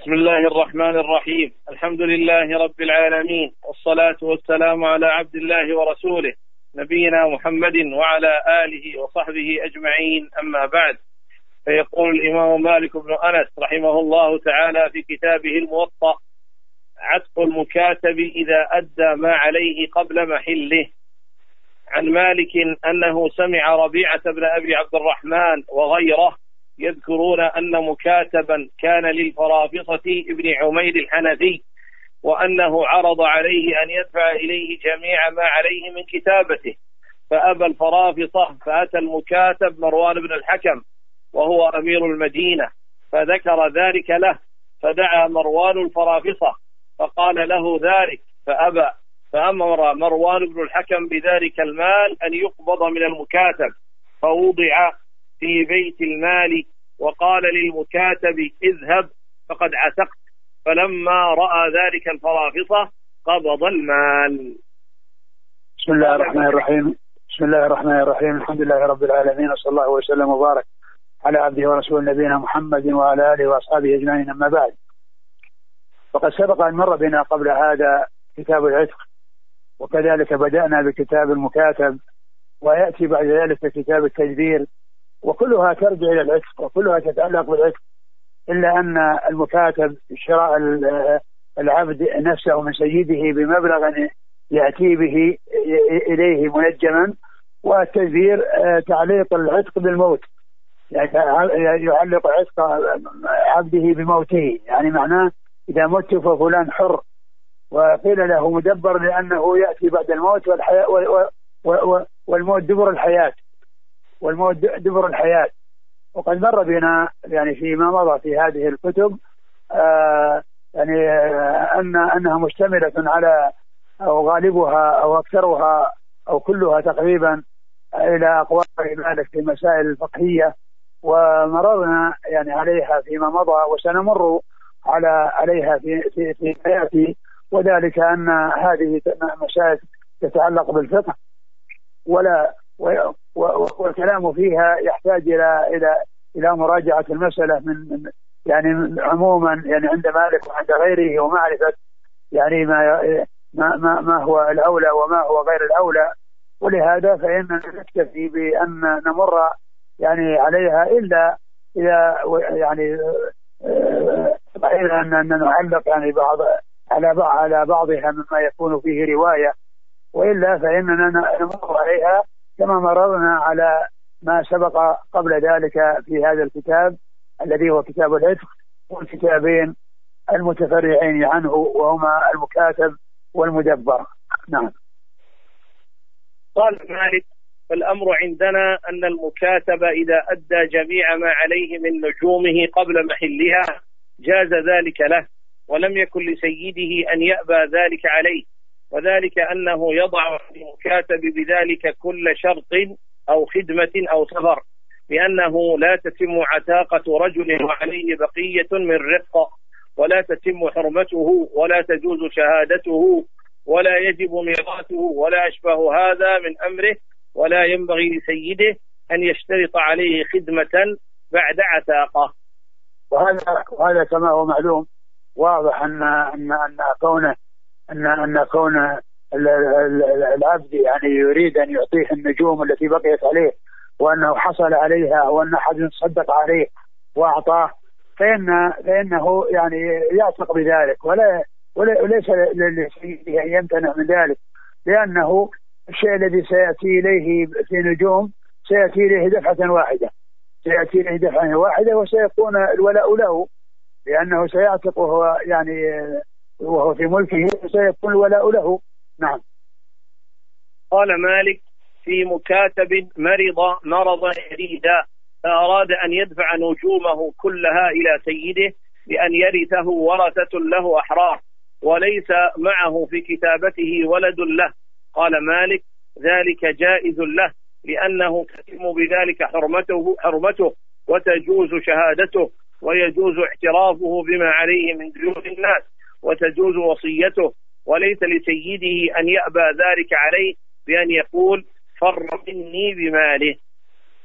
بسم الله الرحمن الرحيم. الحمد لله رب العالمين، والصلاة والسلام على عبد الله ورسوله نبينا محمد وعلى آله وصحبه أجمعين، أما بعد. فيقول الإمام مالك بن أنس رحمه الله تعالى في كتابه الموطأ: عتق المكاتب إذا أدى ما عليه قبل محله. عن مالك أنه سمع ربيعة بن أبي عبد الرحمن وغيره يذكرون أن مكاتبا كان للفرافصة ابن عمير الحنفي، وأنه عرض عليه أن يدفع إليه جميع ما عليه من كتابته، فأبى الفرافصة، فأتى المكاتب مروان بن الحكم وهو أمير المدينة فذكر ذلك له، فدعا مروان الفرافصة فقال له ذلك فأبى، فأمر مروان بن الحكم بذلك المال أن يقبض من المكاتب، فوضع في بيت المال، وقال للمكاتب: اذهب فقد عتقت. فلما رأى ذلك الفرافصة قبض المال. بسم الله الرحمن الرحيم. بسم الله الرحمن الرحيم. الحمد لله رب العالمين، وصلى الله وسلم وبارك على عبده ورسول نبينا محمد وعلى آله وأصحابه أجمعين، أما بعد. فقد سبق أن مر بنا قبل هذا كتاب العتق، وكذلك بدأنا بكتاب المكاتب، ويأتي بعد ذلك كتاب التدبير، وكلها ترجع إلى العتق وكلها تتعلق بالعتق، إلا أن المكاتب شراء العبد نفسه من سيده بمبلغ يأتي به إليه منجما، والتدبير تعليق العتق بالموت، يعني يعلق عتق عبده بموته، يعني معناه إذا مت ففلان حر، وقيل له مدبر لأنه يأتي بعد الموت، والموت دبر الحياة، والموت دبر الحياة. وقد مر بنا يعني فيما مضى في هذه الكتب يعني أنها مشتملة على، أو غالبها أو أكثرها أو كلها تقريبا إلى أقوال مالك في مسائل الفقهية، ومررنا يعني عليها فيما مضى، وسنمر عليها في حياتي، وذلك أن هذه مسائل تتعلق بالفقه، والكلام فيها يحتاج إلى مراجعة المسألة من يعني عموما، يعني عند مالك وعند غيره، ومعرفة يعني ما هو الأولى وما هو غير الأولى. ولهذا فإننا نكتفي بأن نمر يعني عليها، إلا إذا يعني أن نعلق يعني على بعضها مما يكون فيه رواية، وإلا فإننا نمر عليها كما مررنا على ما سبق قبل ذلك في هذا الكتاب الذي هو كتاب العتق، والكتابين المتفرعين عنه وهما المكاتب والمدبر. نعم. قال مالك: فالأمر عندنا أن المكاتب إذا أدى جميع ما عليه من نجومه قبل محلها جاز ذلك له، ولم يكن لسيده أن يأبى ذلك عليه، وذلك أنه يضع للمكاتب بذلك كل شرط أو خدمة أو سفر، لأنه لا تتم عتاقة رجل وعليه بقية من رق، ولا تتم حرمته، ولا تجوز شهادته، ولا يجب ميراثه، ولا أشبه هذا من أمره، ولا ينبغي لسيده أن يشترط عليه خدمة بعد عتاقة. وهذا كما هو معلوم واضح أن كون العبد يعني يريد أن يعطيه النجوم التي بقيت عليه، وأنه حصل عليها، وأن أحد صدق عليه وأعطاه، فإنه يعني يعتق بذلك، وليس لسيده أن يمتنع من ذلك، لأنه الشيء الذي سيأتي إليه في نجوم سيأتي إليه دفعة واحدة، وسيكون الولاء له، لأنه سيعتق وهو يعني وهو في ملكه، سيكون الولاء له. نعم. قال مالك: في مكاتب مرض مرضا شديدا، فأراد أن يدفع نجومه كلها إلى سيده بأن يرثه ورثة له أحرار، وليس معه في كتابته ولد له. قال مالك: ذلك جائز له، لأنه تتم بذلك حرمته وتجوز شهادته، ويجوز اعترافه بما عليه من ديون الناس، وتجوز وصيته، وليس لسيده أن يأبى ذلك عليه بأن يقول: فر مني بماله.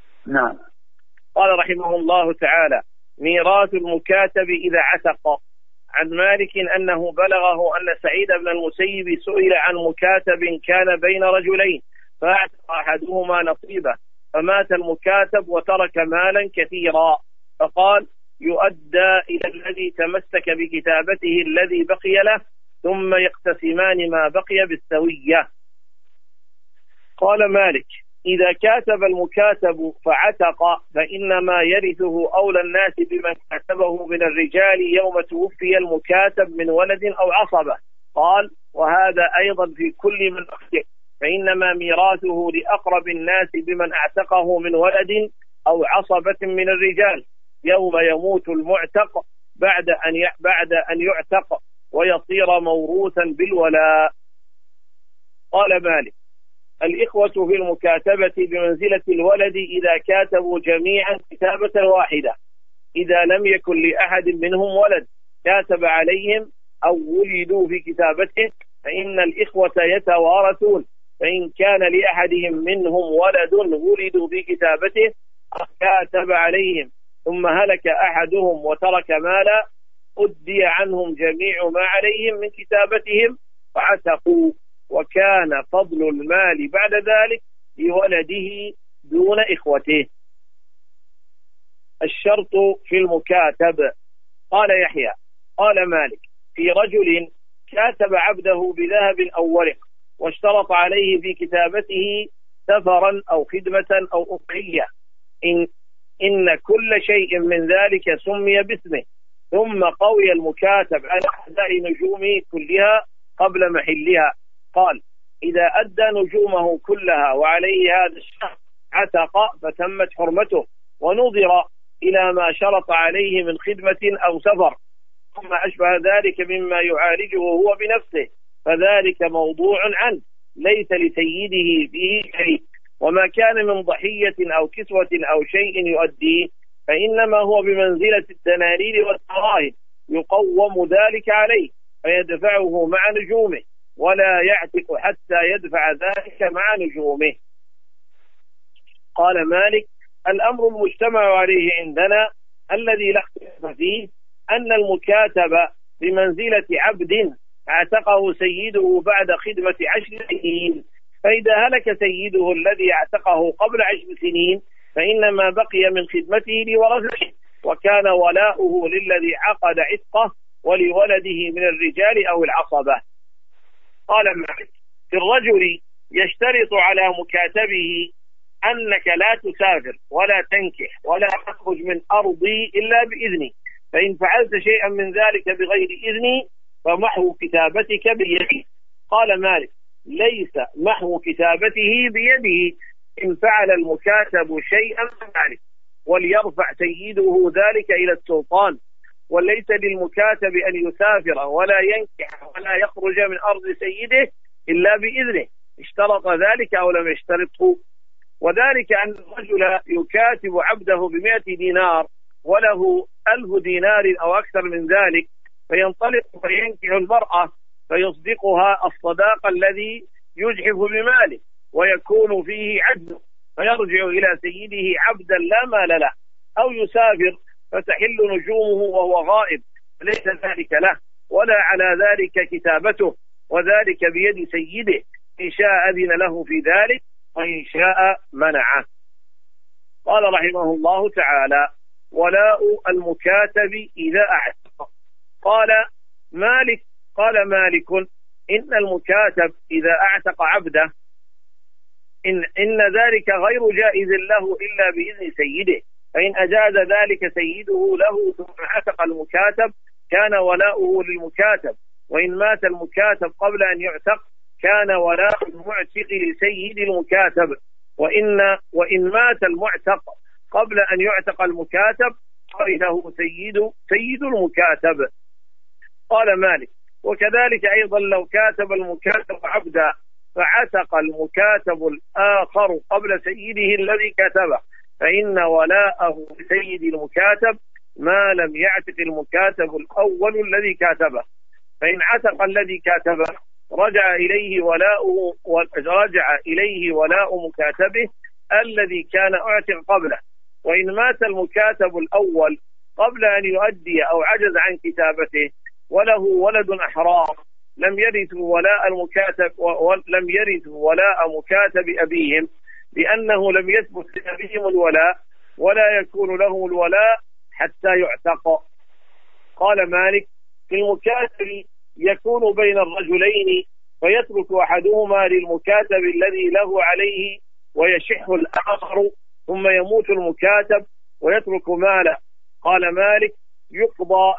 نعم. قال رحمه الله تعالى: ميراث المكاتب إذا عتق. عن مالك أنه بلغه أن سعيد بن المسيب سئل عن مكاتب كان بين رجلين فأعتق أحدهما نصيبه، فمات المكاتب وترك مالا كثيرا، فقال: يؤدى إلى الذي تمسك بكتابته الذي بقي له، ثم يقتسمان ما بقي بالسوية. قال مالك: إذا كاتب المكاتب فعتق فإنما يرثه أولى الناس بمن كاتبه من الرجال يوم توفي المكاتب من ولد أو عصبة. قال: وهذا أيضا في كل من أعتق، فإنما ميراثه لأقرب الناس بمن اعتقه من ولد أو عصبة من الرجال يوم يموت المعتق بعد أن يعتق ويصير موروثا بالولاء. قال مالك: الإخوة في المكاتبة بمنزلة الولد إذا كاتبوا جميعا كتابة واحدة، إذا لم يكن لأحد منهم ولد كاتب عليهم أو ولدوا في كتابته فإن الإخوة يتوارثون، فإن كان لأحدهم منهم ولد ولدوا في كتابته كاتب عليهم ثم هلك أحدهم وترك مالا أدي عنهم جميع ما عليهم من كتابتهم فعتقوا، وكان فضل المال بعد ذلك لولده دون إخوته. الشرط في المكاتب. قال يحيى: قال مالك: في رجل كاتب عبده بذهب أو ورق واشترط عليه في كتابته سفرا أو خدمة أو أضحية، إن كل شيء من ذلك سمي باسمه، ثم قوي المكاتب على أحداء نجومه كلها قبل محلها. قال: إذا أدى نجومه كلها وعليه هذا الشهر عتق فتمت حرمته، ونظر إلى ما شرط عليه من خدمة أو سفر ثم أشبه ذلك مما يعالجه هو بنفسه فذلك موضوع عنه، ليس لسيده به شيء. وما كان من ضحية أو كسوة أو شيء يؤديه فإنما هو بمنزلة الدنانير والدراهم، يقوم ذلك عليه فيدفعه مع نجومه، ولا يعتق حتى يدفع ذلك مع نجومه. قال مالك: الأمر المجتمع عليه عندنا الذي لا اختلاف فيه أن المكاتب بمنزلة عبد اعتقه سيده بعد خدمة 10 سنين، فإذا هلك سيده الذي اعتقه قبل 10 سنين فإنما بقي من خدمته لورثته، وكان ولاؤه للذي عقد عتقه ولولده من الرجال أو العصبة. قال مالك: في الرجل يشترط على مكاتبه أنك لا تسافر ولا تنكح ولا تخرج من أرضي إلا بإذني، فإن فعلت شيئا من ذلك بغير إذني فمحو كتابتك بيدي. قال مالك: ليس محو كتابته بيده، إن فعل المكاتب شيئا من ذلك وليرفع سيده ذلك إلى السلطان، وليس للمكاتب أن يسافر ولا ينكح ولا يخرج من أرض سيده إلا بإذنه، اشترط ذلك أو لم يشترطه. وذلك أن الرجل يكاتب عبده ب100 دينار وله 1000 دينار أو أكثر من ذلك، فينطلق فينكح المرأة فيصدقها الصداق الذي يجحف بماله ويكون فيه عجز، فيرجع إلى سيده عبدا لا مال له، أو يسافر فتحل نجومه وهو غائب فليس ذلك له ولا على ذلك كتابته، وذلك بيد سيده، إن شاء أذن له في ذلك وإن شاء منعه. قال رحمه الله تعالى: ولاء المكاتب إذا أعتق. قال مالك: قال مالك: إن المكاتب إذا أعتق عبده إن ذلك غير جائز له إلا بإذن سيده، فإن أجاز ذلك سيده له ثم عتق المكاتب كان ولاؤه للمكاتب، وإن مات المكاتب قبل أن يعتق كان ولاء المعتق لسيد المكاتب، وإن مات المعتق قبل أن يعتق المكاتب ورثه سيد المكاتب. قال مالك: وكذلك أيضا لو كاتب المكاتب عبدا فعتق المكاتب الآخر قبل سيده الذي كتبه فإن ولاءه لسيد المكاتب ما لم يعتق المكاتب الأول الذي كاتبه، فإن عتق الذي كاتبه رجع إليه ولاء مكاتبه الذي كان أعتق قبله. وإن مات المكاتب الأول قبل أن يؤدي أو عجز عن كتابته وله ولد أحرار لم يرثوا ولاء المكاتب ولم يرثوا ولاء مكاتب أبيهم، لأنه لم يثبت لأبيهم الولاء ولا يكون لهم الولاء حتى يعتق. قال مالك: في المكاتب يكون بين الرجلين فيترك أحدهما للمكاتب الذي له عليه ويشح الآخر، ثم يموت المكاتب ويترك ماله. قال مالك: يقضى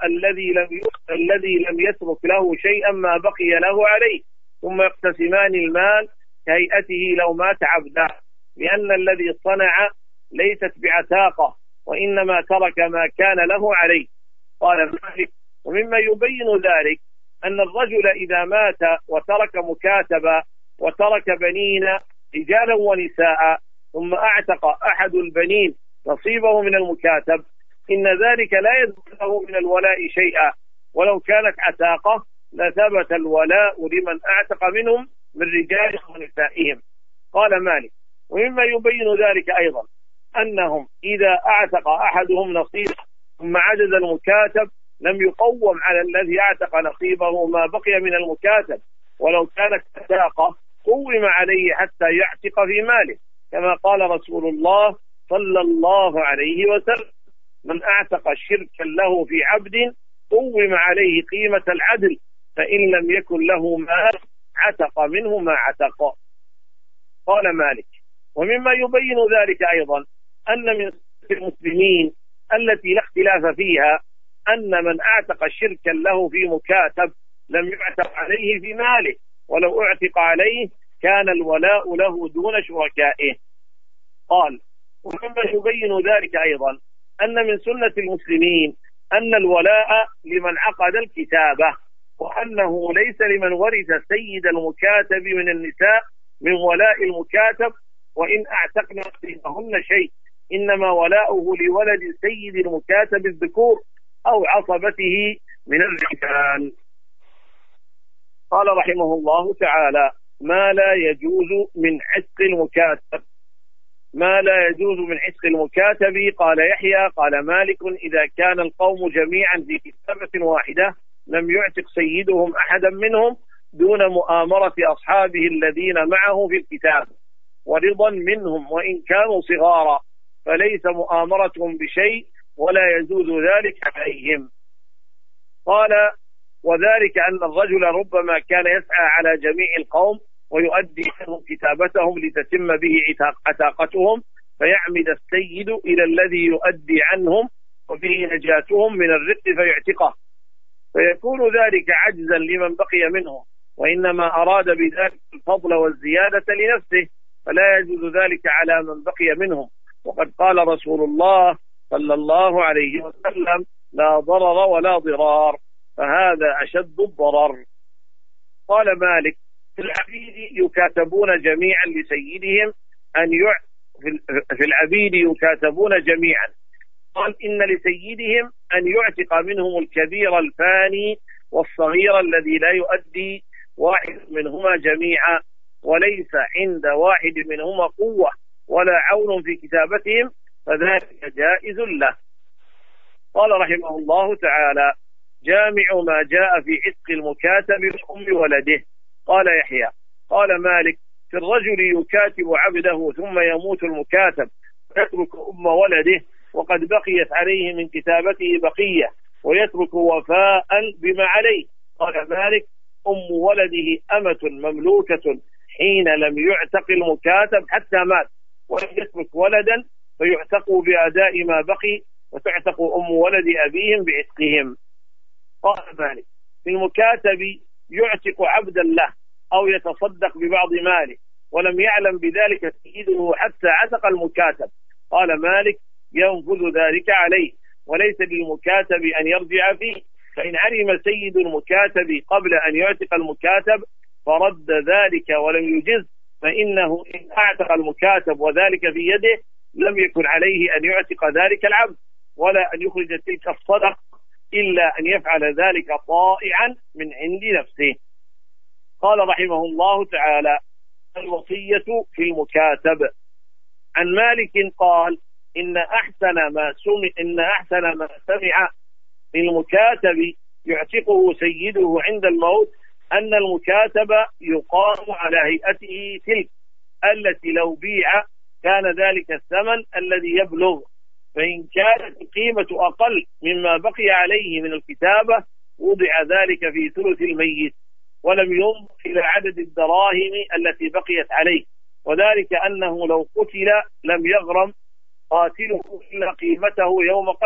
الذي لم يترك له شيئا ما بقي له عليه، ثم يقتسمان المال كهيئته لو مات عبدا، لأن الذي صنع ليست بعتاقة وإنما ترك ما كان له عليه. قال مالك: ومما يبين ذلك أن الرجل إذا مات وترك مكاتبا وترك بنين رجالا ونساء، ثم أعتق أحد البنين نصيبه من المكاتب، إن ذلك لا يثبت له من الولاء شيئا، ولو كانت عتاقة لثبت الولاء لمن أعتق منهم من رجالهم ونسائهم. قال مالك: ومما يبين ذلك أيضا أنهم إذا أعتق أحدهم نصيبه ثم عجز المكاتب لم يقوم على الذي أعتق نصيبه ما بقي من المكاتب، ولو كانت عتاقة قوم عليه حتى يعتق في ماله، كما قال رسول الله صلى الله عليه وسلم: من أعتق شركا له في عبد قوم عليه قيمة العدل، فإن لم يكن له مال عتق منه ما عتق. قال مالك: ومما يبين ذلك أيضا أن من المسلمين التي لا اختلاف فيها أن من أعتق شركا له في مكاتب لم يعتق عليه في ماله، ولو اعتق عليه كان الولاء له دون شركائه. قال: ومما يبين ذلك أيضا أن من سنة المسلمين أن الولاء لمن عقد الكتابة، وأنه ليس لمن ورث سيد المكاتب من النساء من ولاء المكاتب وإن أعتقنا فيهن شيء، إنما ولاؤه لولد سيد المكاتب الذكور أو عصبته من الرجال. قال رحمه الله تعالى: ما لا يجوز من عتق المكاتب. ما لا يجوز من عتق المكاتب. قال يحيى: قال مالك: إذا كان القوم جميعا في كتابة واحدة لم يعتق سيدهم أحدا منهم دون مؤامرة أصحابه الذين معه في الكتاب ورضا منهم وإن كانوا صغارا، فليس مؤامرتهم بشيء ولا يجوز ذلك عليهم. قال: وذلك أن الرجل ربما كان يسعى على جميع القوم ويؤدي عنهم كتابتهم لتتم به عتاقتهم، فيعمد السيد إلى الذي يؤدي عنهم وبه نجاتهم من الرق فيعتقه، فيكون ذلك عجزا لمن بقي منهم، وإنما أراد بذلك الفضل والزيادة لنفسه، فلا يجوز ذلك على من بقي منهم. وقد قال رسول الله صلى الله عليه وسلم: لا ضرر ولا ضرار، فهذا أشد الضرر. قال مالك: في العبيد يكاتبون جميعا لسيدهم في العبيد يكاتبون جميعا. قال: إن لسيدهم أن يعتق منهم الكبير الفاني والصغير الذي لا يؤدي واحد منهما جميعا، وليس عند واحد منهما قوة ولا عون في كتابتهم، فذلك جائز له. قال رحمه الله تعالى: جامع ما جاء في عتق المكاتب لأم ولده. قال يحيى: قال مالك: في الرجل يكاتب عبده ثم يموت المكاتب ويترك أم ولده وقد بقيت عليه من كتابته بقية ويترك وفاء بما عليه. قال مالك: أم ولده أمة مملوكة حين لم يعتق المكاتب حتى مات، ولم يترك ولدا فيعتق بأداء ما بقي، وتعتق أم ولد أبيهم بعتقهم. قال مالك: في المكاتب يعتق عبدا له أو يتصدق ببعض ماله ولم يعلم بذلك سيده حتى عتق المكاتب. قال مالك: ينفذ ذلك عليه، وليس للمكاتب أن يرجع فيه، فإن علم سيد المكاتب قبل أن يعتق المكاتب فرد ذلك ولم يجز، فإنه إن أعتق المكاتب وذلك في يده لم يكن عليه أن يعتق ذلك العبد ولا أن يخرج تلك الصدقة، إلا أن يفعل ذلك طائعا من عند نفسه. قال رحمه الله تعالى: الوصية في المكاتب. عن مالك قال: إن أحسن ما سمع في المكاتب يعتقه سيده عند الموت أن المكاتب يقام على هيئته تلك التي لو بيع كان ذلك الثمن الذي يبلغ، فإن كانت القيمة أقل مما بقي عليه من الكتابة وضع ذلك في ثلث الميت ولم ينظر إلى عدد الدراهم التي بقيت عليه، وذلك أنه لو قتل لم يغرم قاتله إلا قيمته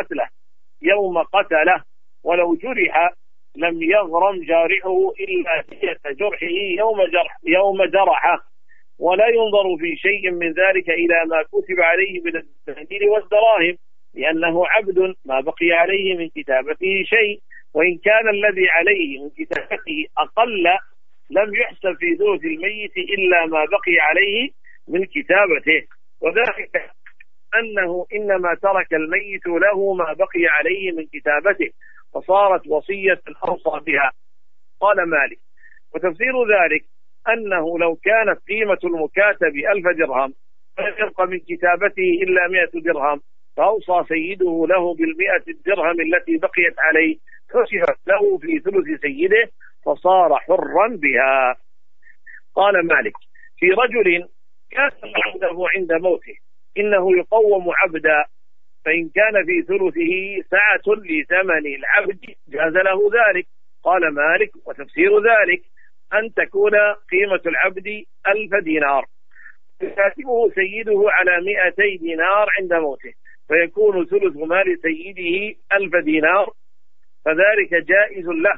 يوم قتله، ولو جرح لم يغرم جارحه إلا دية جرحه يوم جرحه، ولا ينظر في شيء من ذلك إلى ما كتب عليه من الدنانير والدراهم، لأنه عبد ما بقي عليه من كتابته شيء، وإن كان الذي عليه من كتابته أقل لم يحسب في ثلث الميت إلا ما بقي عليه من كتابته، وذلك أنه إنما ترك الميت له ما بقي عليه من كتابته، فصارت وصية أوصى بها. قال مالك: وتفسير ذلك أنه لو كانت قيمة المكاتب 1000 درهم فلم يبق من كتابته إلا 100 درهم، فأوصى سيده له بال100 الدرهم التي بقيت عليه، كشفت له في ثلث سيده فصار حرا بها. قال مالك: في رجل كان عنده عند موته إنه يقوم عبدا، فإن كان في ثلثه سعة لثمن العبد جاز له ذلك. قال مالك: وتفسير ذلك أن تكون قيمة العبد 1000 دينار، يكاتبه سيده على 200 دينار عند موته، فيكون ثلث مال سيده 1000 دينار، فذلك جائز له،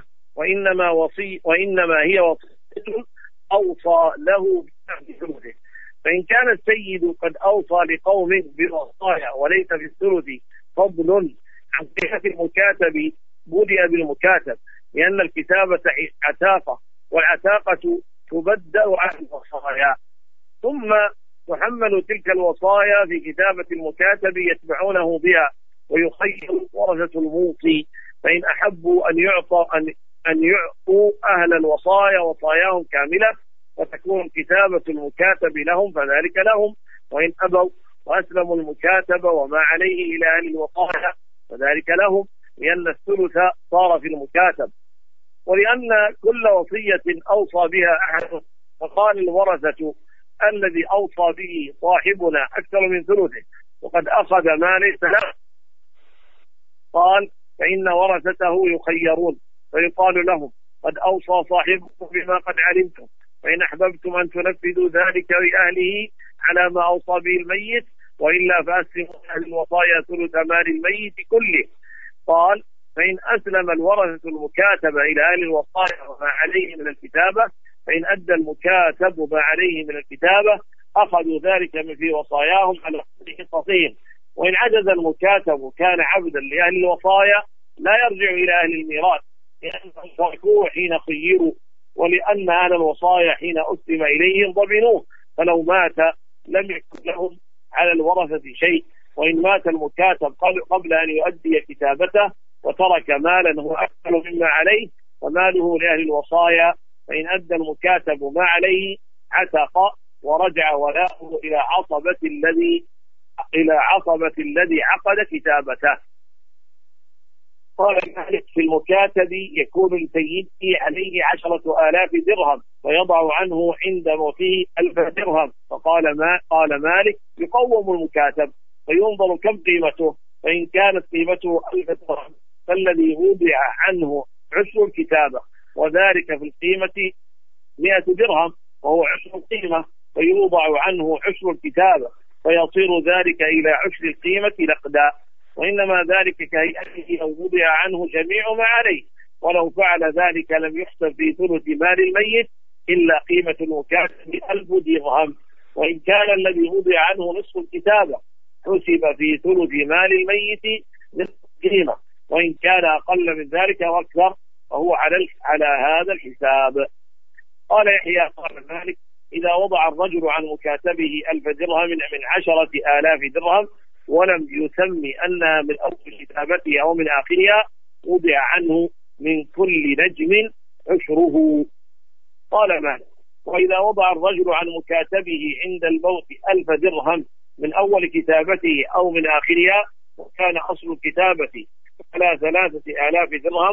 وإنما هي وصية أوصى له بثلثه. فإن كان السيد قد أوصى لقوم بالوصايا وليس في الثلث فضل عن صحة المكاتب بدأ بالمكاتب، لأن الكتابة عتاقة، والعتاقة تبدأ على الوصايا، ثم تحمل تلك الوصايا في كتابة المكاتب يتبعونه بها، ويخير ورثة الموصي، فإن أحبوا أن يعطوا أهل الوصايا وصاياهم كاملة وتكون كتابة المكاتب لهم فذلك لهم، وإن أبوا وأسلموا المكاتب وما عليه إلى أهل الوصايا فذلك لهم، لأن الثلث صار في المكاتب. ولأن كل وصية أوصى بها أحد، فقال الورثة الذي أوصى به صاحبنا أكثر من ثلثه وقد أخذ ما ليس له، قال: فإن ورثته يخيرون، فيقال لهم: قد أوصى صاحبكم بما قد علمتم، فإن أحببتم أن تنفذوا ذلك لأهله على ما أوصى به الميت، وإلا فأسلموا أهل الوصايا ثلث مال الميت كله. قال: فإن أسلم الورثة المكاتب إلى أهل الوصايا وما عليه من الكتابة، فإن أدى المكاتب ما عليه من الكتابة أخذوا ذلك من في وصاياهم على حصصهم. وإن عجز المكاتب كان عبدا لأهل الوصايا لا يرجع إلى أهل الميراث، لأنهم تركوه حين خيروا، ولأن أهل الوصايا حين أسلم إليهم ضمنوه، فلو مات لم يكن لهم على الورثة شيء. وإن مات المكاتب قبل أن يؤدي كتابته وترك مالا هو أكثر مما عليه فماله لأهل الوصايا، فإن أدى المكاتب ما عليه عتق ورجع ولاؤه إلى عصبة الذي عقد كتابته. قال مالك: في المكاتب يكون لسيده عليه 10,000 درهم، ويضع عنه عند موته 1000 درهم. قال مالك: يقوم المكاتب فينظر كم قيمته، فإن كانت قيمته 1000 درهم فالذي وضع عنه عشر الكتابة، وذلك في القيمة 100 درهم وهو عشر القيمة، فيوضع عنه عشر الكتابة، فيصير ذلك إلى عشر القيمة نقدا. وإنما ذلك كهيئته لو وضع عنه جميع ما عليه، ولو فعل ذلك لم يحسب في ثلث مال الميت إلا قيمة المكاتب 1000 درهم. وإن كان الذي وضع عنه نصف الكتابة حسب في ثلث مال الميت نصف القيمة، وإن كان أقل من ذلك وأكثر فهو على هذا الحساب. قال يحيى: قال مالك: إذا وضع الرجل عن مكاتبه 1000 درهم من 10,000 درهم ولم يسمي أنها من أول كتابته أو من آخرها وضع عنه من كل نجم عشره. قال مالك: وإذا وضع الرجل عن مكاتبه عند الموت 1000 درهم من أول كتابته أو من آخرها، وكان أصل الكتابة على 3,000 درهم،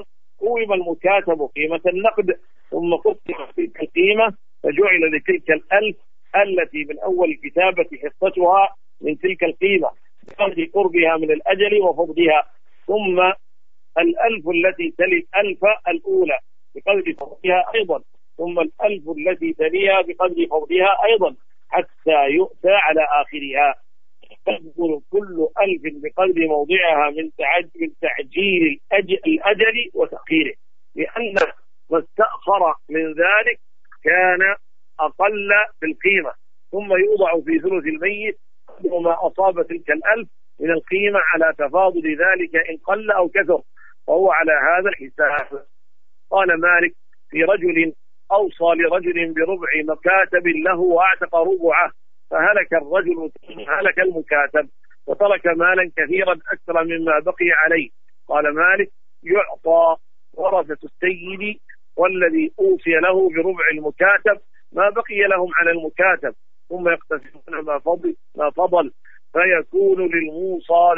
قوم المكاتب قيمة النقد ثم قسمت تلك القيمة فجعل لتلك الألف التي من أول الكتابة حصتها من تلك القيمة بقدر قربها من الأجل وفضلها، ثم الألف التي تلي الألف الأولى بقدر فضلها أيضا، ثم الألف التي تليها بقدر فضلها أيضا، حتى يؤتى على آخرها. تكون كل ألف بقدر موضعها من تعجيل الأجل وتأخيره، لأن ما استأخر من ذلك كان أقل في القيمة، ثم يوضع في ثلث الميت قدر ما أصاب تلك الألف من القيمة على تفاضل ذلك إن قل أو كثر، وهو على هذا الحساب. قال مالك: في رجل أوصى لرجل بربع مكاتب له وأعتق ربعه، فهلك الرجل هلك المكاتب وترك مالا كثيرا أكثر مما بقي عليه. قال مالك: يعطى ورثة السيد والذي أوصي له بربع المكاتب ما بقي لهم على المكاتب، ثم يقتسمون ما فضل فيكون للموصى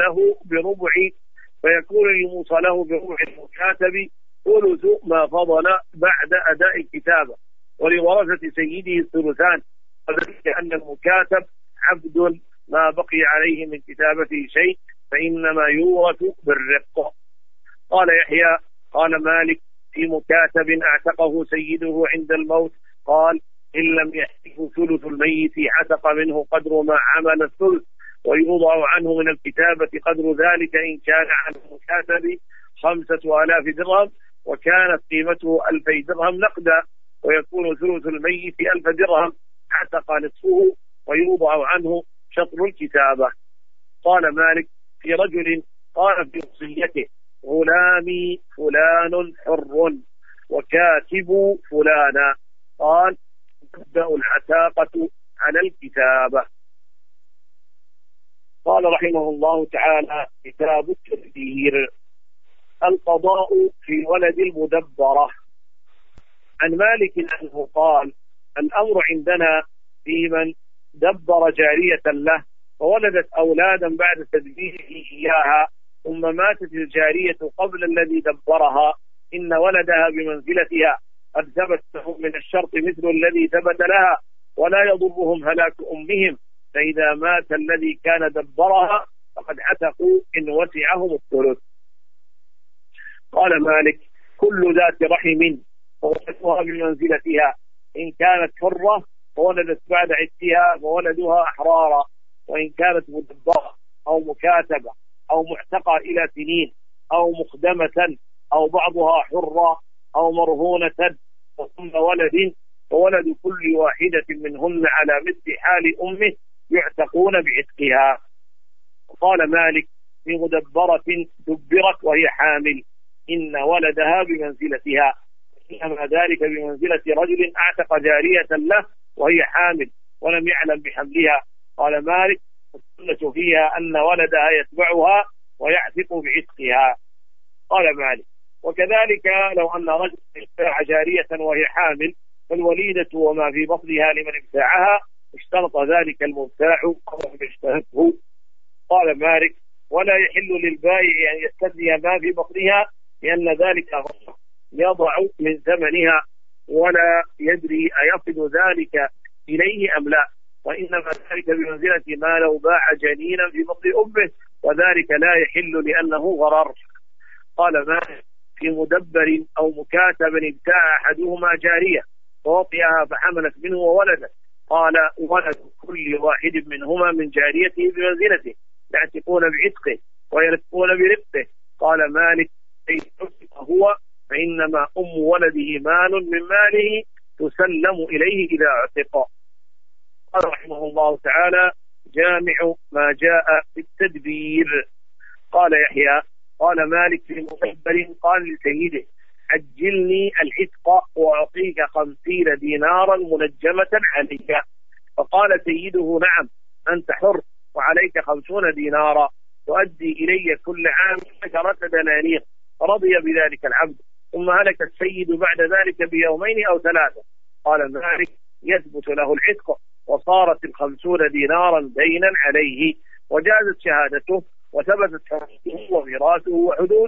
له بربع المكاتب ثلث ما فضل بعد أداء الكتابة، ولورثة سيده الثلثان، وذلك أن المكاتب عبد ما بقي عليه من كتابته شيء فإنما يورث بالرق. قال يحيى: قال مالك: في مكاتب اعتقه سيده عند الموت، قال: إن لم يحته ثلث الميت عتق منه قدر ما عمل الثلث، ويوضع عنه من الكتابة قدر ذلك إن كان عن المكاتب 5000 درهم وكانت قيمته 2000 درهم نقدا، ويكون ثلث الميت 1000 درهم، عتق نصفه ويوضع عنه شطر الكتابة. قال مالك: في رجل قال في وصيته: غلامي فلان حر وكاتب فلانا، قال: تبدأ العتاقة على الكتابة. قال رحمه الله تعالى: كتاب التدبير. القضاء في ولد المدبرة. عن مالك أنه قال: الأمر عندنا في من دبر جارية له فولدت أولادا بعد تدبيره إياها، ثم ماتت الجارية قبل الذي دبرها، إن ولدها بمنزلتها، قد ثبت لهم من الشرط مثل الذي ثبت لها، ولا يضرهم هلاك أمهم، فإذا مات الذي كان دبرها فقد عتقوا إن وسعهم الثلث. قال مالك: كل ذات رحم فولدها بمنزلتها، إن كانت حرة فولدت بعد عتها فولدها أحرارا، وإن كانت مدبرة أو مكاتبة أو معتقة إلى سنين أو مخدمة أو بعضها حرة أو مرهونة ثم ولد، فولد كل واحدة منهن على مثل حال أمه يعتقون بعتقها. قال مالك: في مدبرة دبرت وهي حامل، إن ولدها بمنزلتها، إنما ذلك بمنزلة رجل أعتق جارية له وهي حامل ولم يعلم بحملها. قال مالك: السنة فيها أن ولدها يتبعها ويعتق بعتقها. قال مالك: وكذلك لو أن رجل ابتاع جارية وهي حامل فالوليدة وما في بطنها لمن ابتاعها، اشترط ذلك المبتاع ولم يشترطه. قال مالك: ولا يحل للبائع أن يستثني ما في بطنها، لأن ذلك يضع من ثمنها ولا يدري أيصل ذلك إليه أم لا، وإنما ذلك بمنزلة ما لو باع جنينا في بطن أمه، وذلك لا يحل لأنه غرر. قال مالك: في مدبر أو مكاتب ابتاع أحدهما جارية فوطئها فحملت منه وولدت، قال: ولد كل واحد منهما من جاريته بمنزلته، يعتقون بعتقه ويرتقون برقه. قال مالك: إن عتق هو فإنما أم ولده مال من ماله تسلم إليه إذا اعتق. قال رحمه الله تعالى: جامع ما جاء في التدبير. قال يحيى: قال مالك في مدبر قال لسيده: عجلني العتق وأعطيك 50 دينارا منجمة عليك. فقال سيده: نعم، أنت حر وعليك 50 دينارا، تؤدي إلي كل عام 10 دنانير. فرضي بذلك العبد، ثم هلك السيد بعد ذلك بيومين أو 3. قال مالك: يثبت له العتق، وصارت 50 دينارا دينا عليه، وجازت شهادته، وثبتت حرمته وميراثه وحدوده،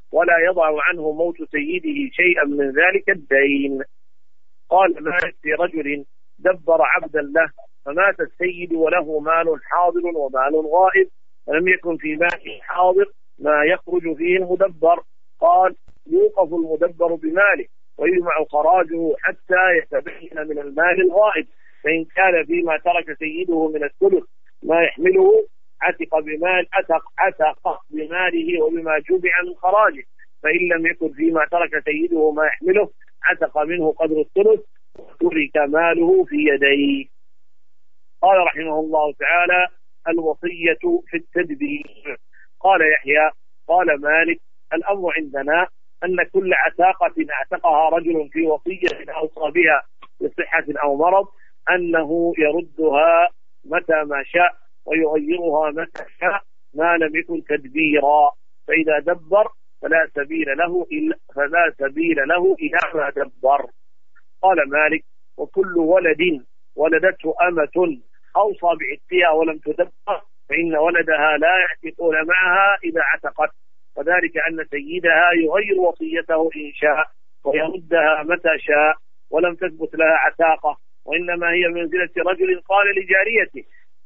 ولا يضع عنه موت سيده شيئا من ذلك الدين. قال مالك في رجل دبر عبدا له فمات السيد وله مال حاضر ومال غائب ولم يكن في ماله حاضر ما يخرج فيه المدبر. قال يوقف المدبر بماله ويجمع خراجه حتى يتبين من المال الغائب، فإن كان فيما ترك سيده من الثلث ما يحمله عتق بماله وبما جمع من خراجه، فإن لم يكن فيما ترك سيده ما يحمله عتق منه قدر الثلث وترك ماله في يديه. قال رحمه الله تعالى الوصية في التدبير. قال يحيى قال مالك الأمر عندنا أن كل عتاقة اعتقها رجل في وصية أوصى بها بصحة أو مرض أنه يردها متى ما شاء ويغيرها متى شاء ما لم يكن تدبيرا، فإذا دبر فلا سبيل له إلى ما دبر. قال مالك وكل ولد ولدته أمة أوصى بعتقها ولم تدبر فإن ولدها لا يعتقون معها إذا عتقت، وذلك أن سيدها يغير وصيته إن شاء ويردها متى شاء ولم تثبت لها عتاقة، وإنما هي منزلة رجل قال لجاريته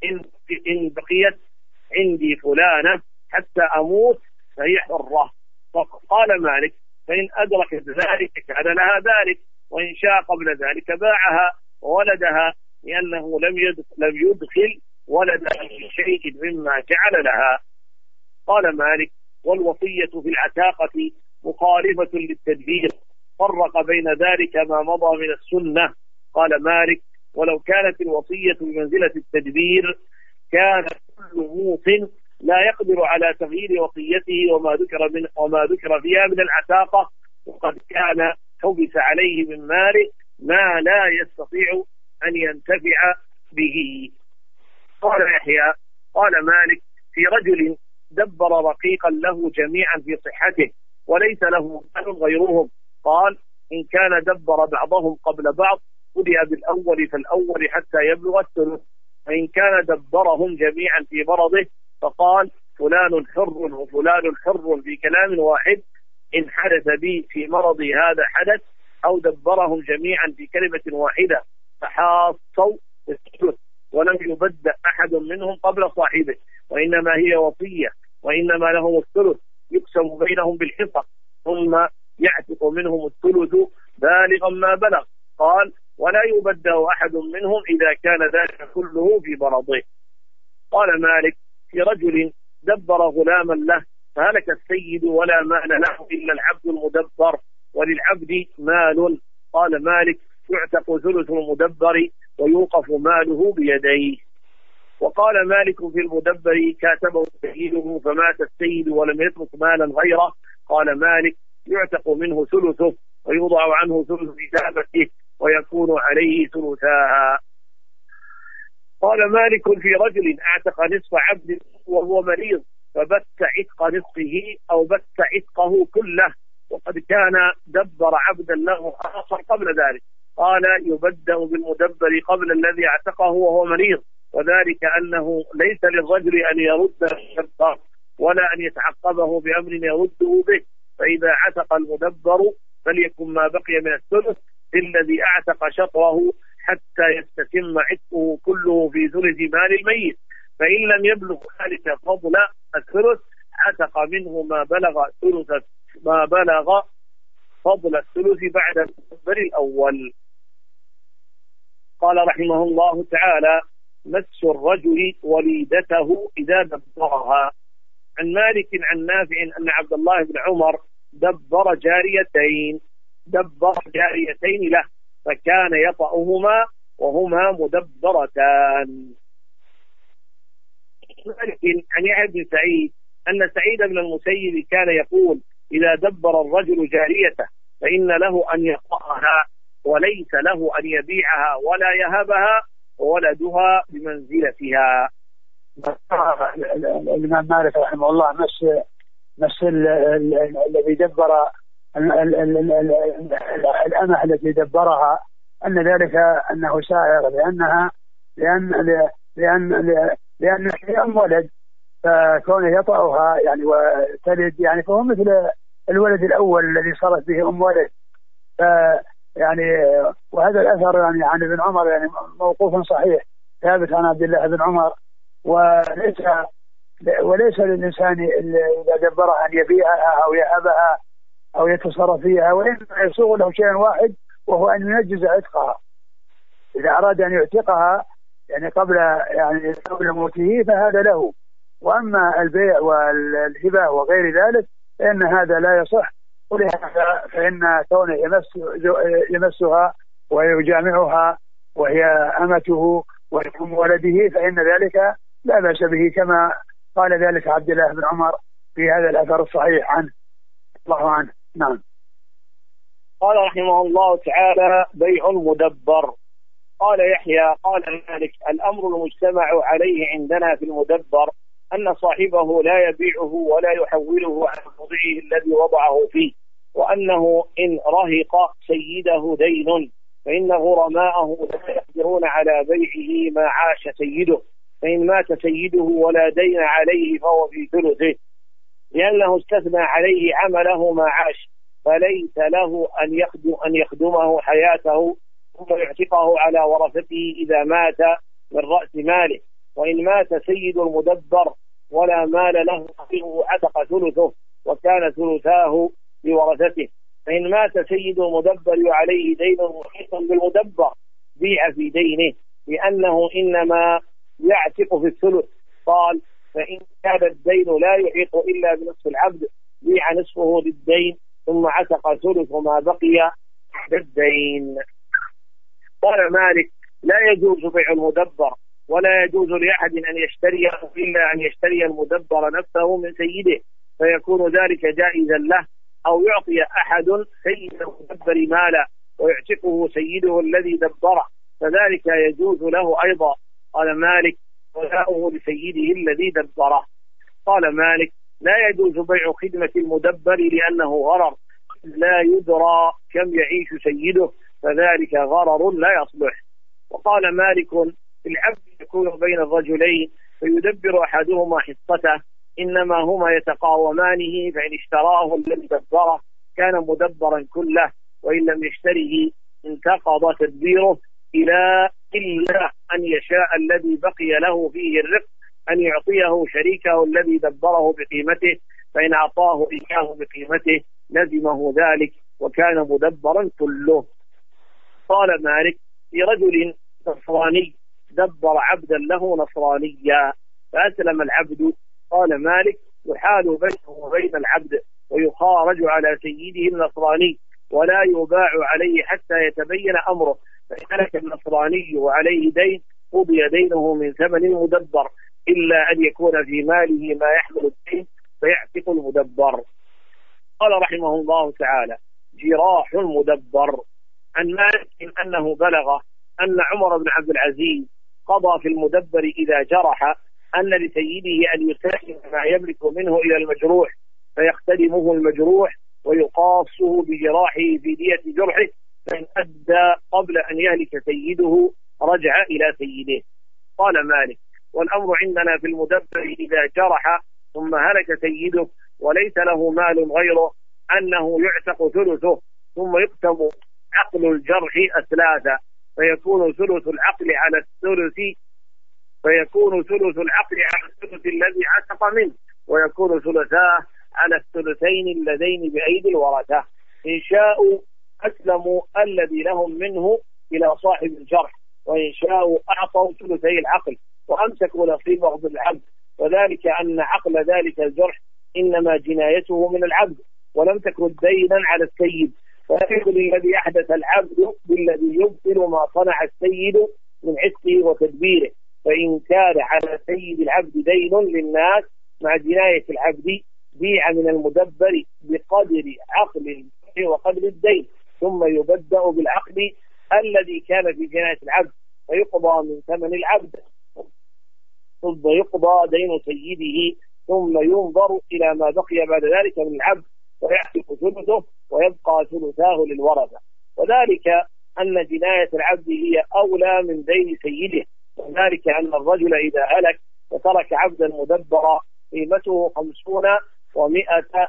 إن بقيت عندي فلانة حتى أموت فهي حرة. فقال مالك فإن أدركت ذلك كان لها ذلك، وإن شاء قبل ذلك باعها وولدها لأنه لم يدخل ولدها في شيء مما جعل لها. قال مالك والوصية في العتاقة مخالفة للتدبير، فرق بين ذلك ما مضى من السنة. قال مالك ولو كانت الوصية بمنزلة التدبير كان كل موص لا يقدر على تغيير وصيته وما ذكر فيها من العتاقة، وقد كان حبس عليه من ماله ما لا يستطيع أن ينتفع به. قال يحيى قال مالك في رجل دبر رقيقا له جميعا في صحته وليس له مال غيرهم. قال إن كان دبر بعضهم قبل بعض بدأ بالأول فالأول حتى يبلغ الثلث، وإن كان دبرهم جميعا في مرضه فقال فلان حر وفلان حر في كلام واحد، إن حدث بي في مرضي هذا حدث، أو دبرهم جميعا في كلمة واحدة فحاصوا الثلث ولم يبدأ أحد منهم قبل صاحبه، وإنما هي وصية وإنما لهم الثلث يقسم بينهم بالحصة ثم يعتق منهم الثلث بالغا ما بلغ. قال ولا يبدأ أحد منهم إذا كان ذلك كله في مرضه. قال مالك في رجل دبر غلاما له فهلك السيد ولا مال له إلا العبد المدبر وللعبد مال. قال مالك يعتق ثلث المدبر ويوقف ماله بيديه. وقال مالك في المدبر كاتبه سيده فمات السيد ولم يترك مالا غيره. قال مالك يعتق منه ثلثه ويوضع عنه ثلث كتابته ويكون عليه ثلثاها. قال مالك في رجل اعتق نصف عبد وهو مريض فبت عتق نصفه أو بت عتقه كله، وقد كان دبر عبدا له آخر قبل ذلك. قال يبدأ بالمدبر قبل الذي اعتقه وهو مريض، وذلك أنه ليس للرجل أن يرد الدبر ولا أن يتعقبه بأمر يرده به، فإذا عتق المدبر فليكن ما بقي من الثلث الذي اعتق شطره حتى يستتم عتقه كله في ثلث مال الميت، فإن لم يبلغ ذلك فضل الثلث عتق منه ما بلغ فضل الثلث بعد المدبر الأول. قال رحمه الله تعالى مس الرجل وليدته إذا دبرها. عن مالك عن نافع أن عبد الله بن عمر دبر جاريتين له فكان يطأهما وهما مدبرتان. مالك عن يحيى بن سعيد أن سعيد بن المسيب كان يقول إذا دبر الرجل جاريته فإن له أن يطأها وليس له أن يبيعها ولا يهبها وولدها بمنزلتها. الإمام مالك رحمه الله مس الذي دبر الأمة التي دبرها أن ذلك أنه سائر لأن ولد فكونه يطأها يعني وتلد يعني فهو مثل الولد الأول الذي صارت به أم ولد. يعني وهذا الأثر يعني عن ابن عمر يعني موقوف صحيح ثابت عن عبد الله بن عمر. وليس للإنسان إذا دبرها أن يبيعها أو يهبها أو يتصرف فيها، وإنما يصوغ له شيء واحد وهو أن ينجز عتقها. إذا أراد أن يعتقها يعني قبل موته فهذا له. وأما البيع والهبة وغير ذلك فإن هذا لا يصح، ولهذا فإن كونه يمسها ويجامعها وهي أمته ويكون ولده فإن ذلك لا بأس به، كما قال ذلك عبد الله بن عمر في هذا الأثر الصحيح عنه الله عنه. نعم. قال رحمه الله تعالى: بيع المدبر. قال يحيى: قال مالك: الأمر المجتمع عليه عندنا في المدبر أن صاحبه لا يبيعه ولا يحوله عن موضعه الذي وضعه فيه، وأنه إن رهق سيده دين فإن غرماءه لا يقدرون على بيعه ما عاش سيده، فإن مات سيده ولا دين عليه فهو في ثلثه، لأنه استثنى عليه عمله ما عاش، فليس له أن يخدمه حياته ثم يعتقه على ورثته إذا مات من رأس ماله. وإن مات سيد المدبر ولا مال له عتق ثلثه وكان ثلثاه لورثته. فإن مات سيد المدبر وعليه دين محيط بالمدبر بيع في دينه، لأنه إنما يعتق في الثلث. قال: فإن كان الدين لا يحيط إلا بنصف العبد بيع نصفه للدين ثم عتق ثلث ما بقي بعد الدين. قال مالك: لا يجوز بيع المدبر، ولا يجوز لأحد أن يشتريه إلا أن يشتري المدبر نفسه من سيده فيكون ذلك جائزا له، أو يعطي أحد سيد المدبر مالا ويعتقه سيده الذي دبره فذلك يجوز له أيضا. قال مالك: ولاؤه لسيده الذي دبره. قال مالك: لا يجوز بيع خدمة المدبر لأنه غرر، لا يدرى كم يعيش سيده فذلك غرر لا يصلح. وقال مالك: العبد يكون بين الرجلين فيدبر أحدهما حصته، إنما هما يتقاومانه، فإن اشتراه الذي دبره كان مدبرا كله، وإن لم يشتره انتقض تدبيره إلا أن يشاء الذي بقي له فيه الرق أن يعطيه شريكه الذي دبره بقيمته، فإن أعطاه إياه بقيمته لزمه ذلك وكان مدبرا كله. قال مالك: في رجل نصراني دبر عبدا له نصرانيا فأسلم العبد. قال مالك: يحال بينه وبين العبد ويخارج على سيده النصراني ولا يباع عليه حتى يتبين أمره، فإن هلك النصراني وعليه دين قضي دينه من ثمن المدبر، إلا أن يكون في ماله ما يحمل الدين فيعتق المدبر. قال رحمه الله تعالى: جراح المدبر. عن مالك أنه بلغ أن عمر بن عبد العزيز قضى في المدبر إذا جرح أن لسيده أن يسلم ما يملك منه إلى المجروح فيختدمه المجروح ويقاصه بجراحه في دية جرحه، فإن أدى قبل أن يهلك سيده رجع إلى سيده. قال مالك: والأمر عندنا في المدبر إذا جرح ثم هلك سيده وليس له مال غيره أنه يعتق ثلثه ثم يقسم عقل الجرح أثلاثا، فيكون ثلث العقل على الثلث الذي عتق منه، ويكون ثلثاه على الثلثين اللذين بأيدي الورثة. إن شاءوا أسلموا الذي لهم منه إلى صاحب الجرح، وإن شاءوا أعطوا ثلثي العقل وأمسكوا نصيبه بالعبد، وذلك أن عقل ذلك الجرح إنما جنايته من العبد ولم تكن دينا على السيد، فيكون الذي أحدث العبد بالذي يبطل ما صنع السيد من عتقه وتدبيره. فإن كان على سيد العبد دين للناس مع جناية العبد بيع من المدبر بقدر عقل وقدر الدين، ثم يبدأ بالعقل الذي كان في جناية العبد فيقضى من ثمن العبد، ثم يقضى دين سيده، ثم ينظر إلى ما بقي بعد ذلك من العبد ويعتق ثلثه ويبقى ثلثاه للورثة، وذلك أن جناية العبد هي أولى من دين سيده، وذلك أن الرجل إذا هلك وترك عبدا مدبرا قيمته 50 و100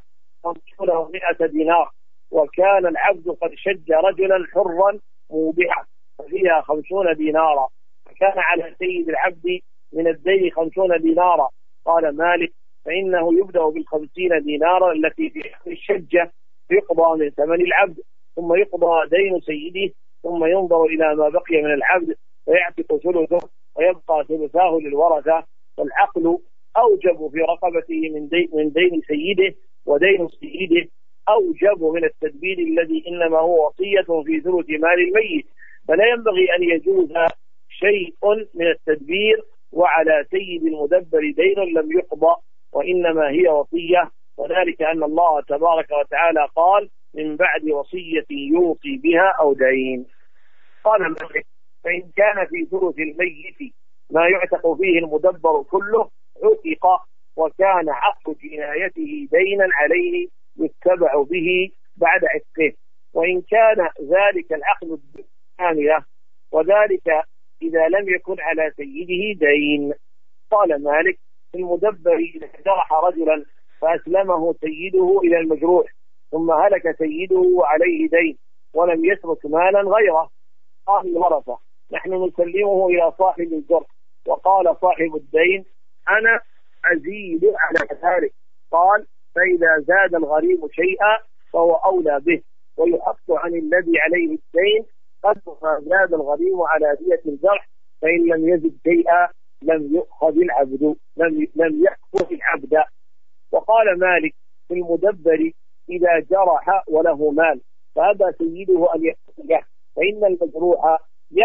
50 و100 دينار، وكان العبد قد شج رجلا حرا موبعا ففيها 50 دينارا، فكان على سيد العبد من الدين 50 دينارا. قال مالك: فإنه يبدأ بال50 دينارا التي في حق الشجة، يقضى من ثمن العبد، ثم يقضى دين سيده، ثم ينظر إلى ما بقي من العبد فيعتق ثلثه ويبقى ثلثاه للورثة. والعقل أوجب في رقبته من دين سيده، ودين سيده أوجب من التدبير الذي إنما هو وصية في ثلث مال الميت، فلا ينبغي أن يجوز شيء من التدبير وعلى سيد المدبر دين لم يقضى، وإنما هي وصية، وذلك أن الله تبارك وتعالى قال: من بعد وصية يوصي بها أو دين. قال مالك: فإن كان في ثلث الميت ما يعتق فيه المدبر كله عتق، وكان عقد جنايته دينا عليه يتبع به بعد عتقه، وإن كان ذلك العقد كاملة، وذلك إذا لم يكن على سيده دين. قال مالك: المدبر إذا جرح رجلا فأسلمه سيده إلى المجروح، ثم هلك سيده وعليه دين ولم يترك مالا غيره، قال الورثة: نحن نسلمه إلى صاحب الجرح. وقال صاحب الدين: أنا أزيد على ذلك. قال: فإذا زاد الغريم شيئا فهو أولى به، ويحق عن الذي عليه الدين قد ما زاد الغريم على دية الجرح، فإن لم يزد شيئا لم يأخذ العبد لم يأخذ العبد. وقال مالك: في المدبر إذا جرح وله مال فأبى سيده أن يأخذه، فإن المجروح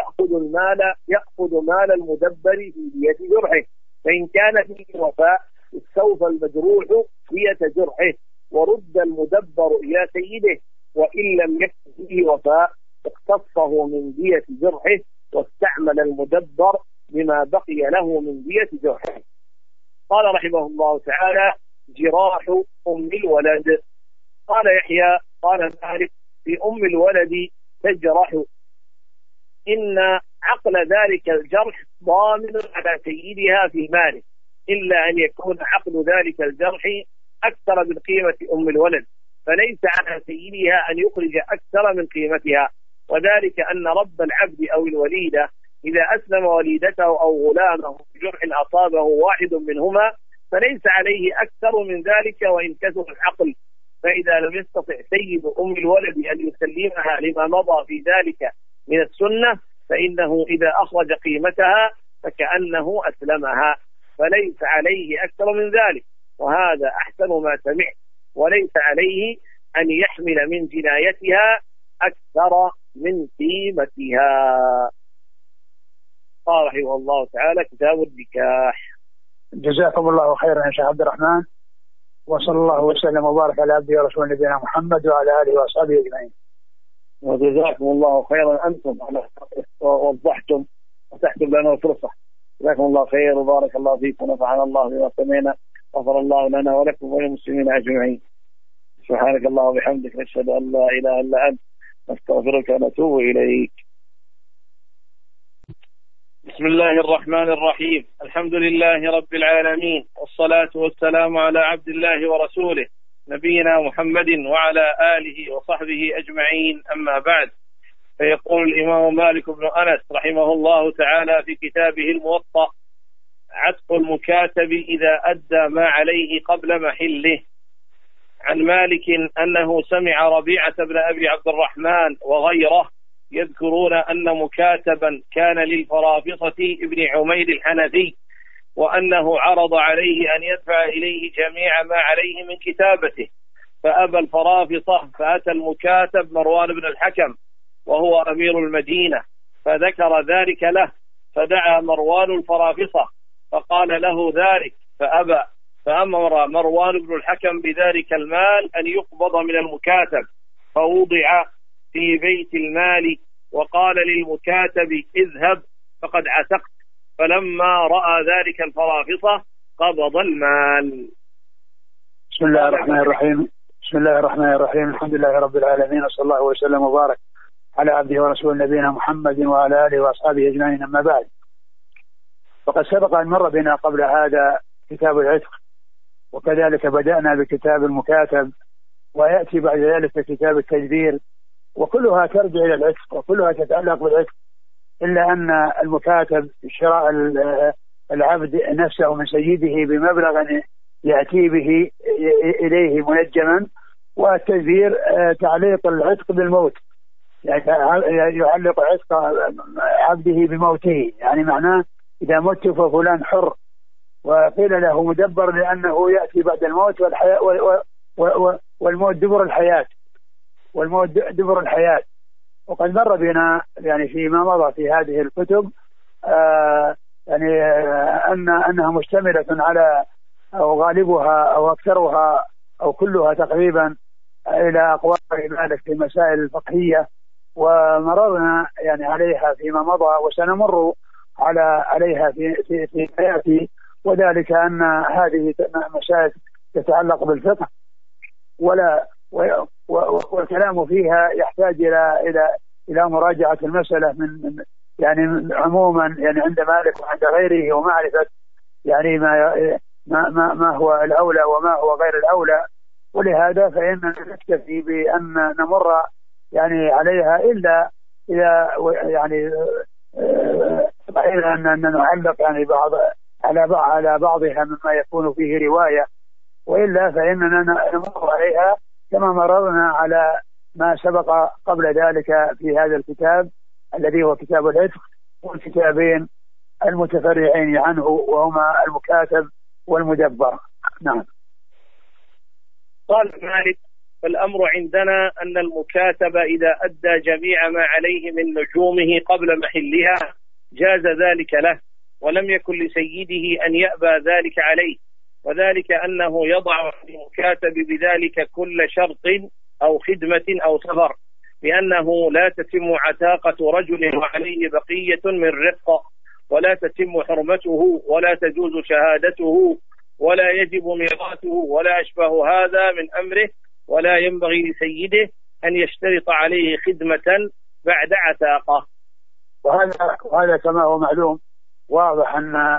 يأخذ مال المدبر في دية جرحه، فإن كان فيه وفاء استوفى المجروح دية جرحه ورد المدبر إلى سيده، وإن لم يكن فيه وفاء اقتصه من دية جرحه واستعمل المدبر بما بقي له من دية جرحه. قال رحمه الله تعالى: جراح أم الولد. قال يحيى: قال مالك: في أم الولد تجرح، إن عقل ذلك الجرح ضامن على سيدها في ماله، إلا أن يكون عقل ذلك الجرح أكثر من قيمة أم الولد، فليس على سيدها أن يخرج أكثر من قيمتها، وذلك أن رب العبد أو الوليدة إذا أسلم وليدته أو غلامه بجرح أصابه واحد منهما فليس عليه أكثر من ذلك وإن كثر العقل، فإذا لم يستطع سيد أم الولد أن يسلمها لما مضى في ذلك من السنة فإنه إذا أخرج قيمتها فكأنه أسلمها، فليس عليه أكثر من ذلك، وهذا أحسن ما سمعت، وليس عليه أن يحمل من جنايتها أكثر من قيمتها. قال رحمه الله تعالى: كتاب النكاح. جزاكم الله خيرا يا شيخ عبد الرحمن، وصلى الله وسلم وبارك على عبده ورسوله نبينا محمد وعلى آله وأصحابه أجمعين. وجزاكم الله خيرا أنتم على وضحتم وتحتم لنا الفرصة. جزاكم الله خير وبارك الله فيكم ونفعنا الله بما سمعنا، غفر الله لنا ولكم وللمسلمين أجمعين. سبحانك اللهم وبحمدك، نشهد أن لا إله إلا أنت، نستغفرك ونتوب إليك. بسم الله الرحمن الرحيم، الحمد لله رب العالمين، والصلاة والسلام على عبد الله ورسوله نبينا محمد وعلى آله وصحبه أجمعين، أما بعد. فيقول الإمام مالك بن أنس رحمه الله تعالى في كتابه الموطأ: عتق المكاتب إذا أدى ما عليه قبل محله. عن مالك أنه سمع ربيعة بن أبي عبد الرحمن وغيره يذكرون أن مكاتبا كان للفرافصة ابن عمير الحنفي، وأنه عرض عليه أن يدفع إليه جميع ما عليه من كتابته، فأبى الفرافصة، فأتى المكاتب مروان بن الحكم وهو أمير المدينة فذكر ذلك له، فدعا مروان الفرافصة فقال له ذلك فأبى، فأمر مروان بن الحكم بذلك المال أن يقبض من المكاتب، فوضع في بيت المال، وقال للمكاتب: اذهب فقد عتقت، فلما رأى ذلك الفرافصة قبض المال. بسم الله الرحمن الرحيم. بسم الله الرحمن الرحيم، الحمد لله رب العالمين، وصلى الله وسلم وبارك على عبده ورسوله نبينا محمد وعلى آله وأصحابه أجمعين، أما بعد. فقد سبق أن مر بنا قبل هذا كتاب العتق، وكذلك بدأنا بكتاب المكاتب ويأتي بعد ذلك كتاب التدبير، وكلها ترجع إلى العتق وكلها تتعلق بالعتق، إلا أن المكاتب شراء العبد نفسه من سيده بمبلغ يأتي به إليه منجما، والتدبير تعليق العتق بالموت، يعني يعلق عتق عبده بموته، يعني معناه إذا مت ففلان حر، وقيل له مدبر لأنه يأتي بعد الموت، والموت دبر الحياة، والموت دبر الحياة. وقد مر بنا يعني فيما مضى في هذه الكتب يعني أنها مشتملة على، أو غالبها أو أكثرها أو كلها تقريبا إلى أقوال مالك في المسائل الفقهية، ومررنا يعني عليها فيما مضى، وسنمر عليها في حياتي، وذلك أن هذه مسائل تتعلق بالفقه والكلام فيها يحتاج إلى مراجعة المسألة من يعني عموما يعني عند مالك وعند غيره، ومعرفة يعني ما هو الأولى وما هو غير الأولى. ولهذا فإننا نكتفي بأن نمر يعني عليها، إلا إذا يعني أن نعلق يعني على بعضها مما يكون فيه رواية، وإلا فإننا نمر عليها كما مررنا على ما سبق قبل ذلك في هذا الكتاب الذي هو كتاب العتق، والكتابين المتفرعين عنه وهما المكاتب والمدبر. نعم. قال مالك: فالأمر عندنا أن المكاتب إذا أدى جميع ما عليه من نجومه قبل محلها جاز ذلك له، ولم يكن لسيده أن يأبى ذلك عليه، وذلك أنه يضع للمكاتب بذلك كل شرط أو خدمة أو سفر، لأنه لا تتم عتاقة رجل وعليه بقية من رق، ولا تتم حرمته، ولا تجوز شهادته، ولا يجب ميراثه، ولا أشبه هذا من أمره، ولا ينبغي لسيده أن يشترط عليه خدمة بعد عتاقة. وهذا كما هو معلوم واضح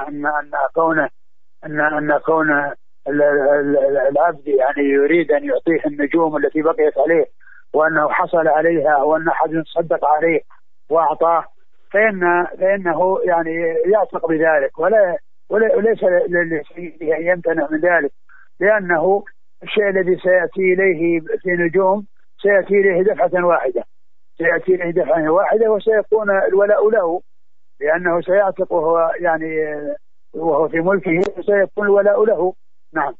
أن كون العبد يعني يريد أن يعطيه النجوم التي بقيت عليه، وأنه حصل عليها، وأن أحد صدق عليه وأعطاه، فإنه يعني يعتق بذلك، وليس لسيده أن يمتنع من ذلك، لأنه الشيء الذي سيأتي إليه في نجوم سيأتي إليه دفعة واحدة، وسيكون الولاء له، لأنه سيعتق وهو يعني وهو في ملكه، سيكون الولاء له. نعم.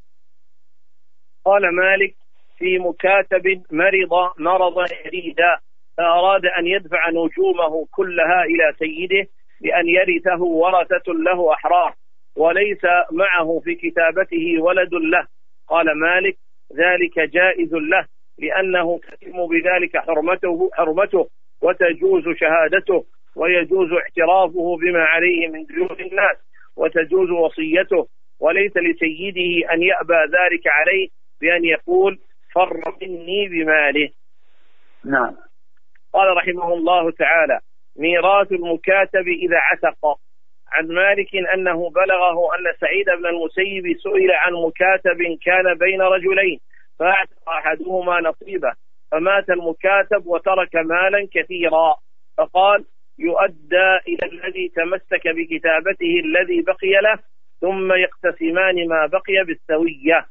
قال مالك: في مكاتب مرضا شديدا فأراد أن يدفع نجومه كلها إلى سيده بأن يرثه ورثة له أحرار، وليس معه في كتابته ولد له. قال مالك: ذلك جائز له، لأنه تتم بذلك حرمته وتجوز شهادته، ويجوز اعترافه بما عليه من ديون الناس، وتجوز وصيته، وليس لسيده أن يأبى ذلك عليه بأن يقول فر مني بماله. نعم. قال رحمه الله تعالى: ميراث المكاتب إذا عتق. عن مالك أنه بلغه أن سعيد بن المسيب سئل عن مكاتب كان بين رجلين فاعتق أحدهما نصيبه، فمات المكاتب وترك مالا كثيرا، فقال: يؤدى إلى الذي تمسك بكتابته الذي بقي له، ثم يقتسمان ما بقي بالسوية.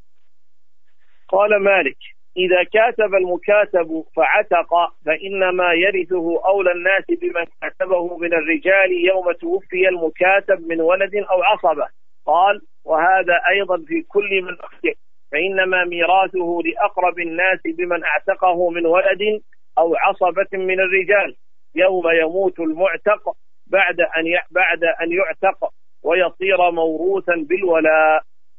قال مالك: إذا كاتب المكاتب فعتق فإنما يرثه أولى الناس بمن كاتبه من الرجال يوم توفي المكاتب من ولد أو عصبة. قال: وهذا أيضا في كل من أخته، فإنما ميراثه لأقرب الناس بمن اعتقه من ولد أو عصبة من الرجال يوم يموت المعتق بعد أن يعتق ويصير موروثا بالولاء.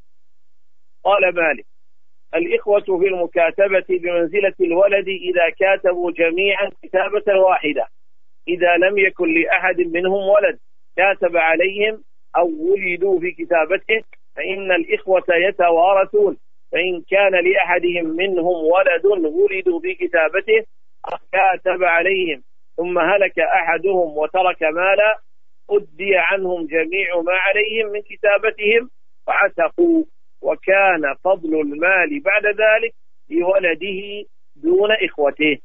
قال مالك: الإخوة في المكاتبة بمنزلة الولد إذا كاتبوا جميعا كتابة واحدة، إذا لم يكن لأحد منهم ولد كاتب عليهم أو ولدوا في كتابته فإن الإخوة يتوارثون، فإن كان لأحدهم منهم ولد ولدوا في كتابته كاتب عليهم ثم هلك أحدهم وترك مالا أدي عنهم جميع ما عليهم من كتابتهم فعتقوا، وكان فضل المال بعد ذلك لولده دون إخوته.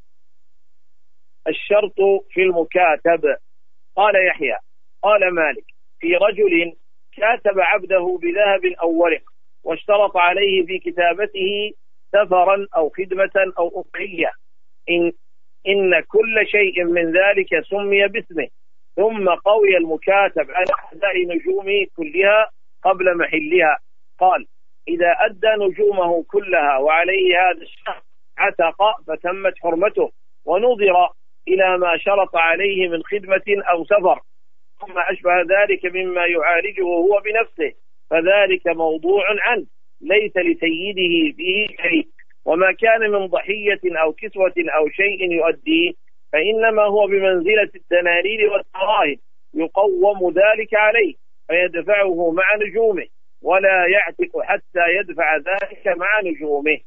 الشرط في المكاتب. قال يحيى قال مالك في رجل كاتب عبده بذهب أو ورق واشترط عليه في كتابته سفرا أو خدمة أو أضحية، إن كل شيء من ذلك سمي باسمه، ثم قوي المكاتب على أحداء نجومه كلها قبل محلها. قال إذا أدى نجومه كلها وعليه هذا الشهر عتق فتمت حرمته، ونظر إلى ما شرط عليه من خدمة أو سفر ثم أشبه ذلك مما يعالجه هو بنفسه، فذلك موضوع عنه ليس لسيده به شيء. وما كان من ضحية أو كسوة أو شيء يؤديه فإنما هو بمنزلة الدنانير والدراهم، يقوم ذلك عليه فيدفعه مع نجومه، ولا يعتق حتى يدفع ذلك مع نجومه.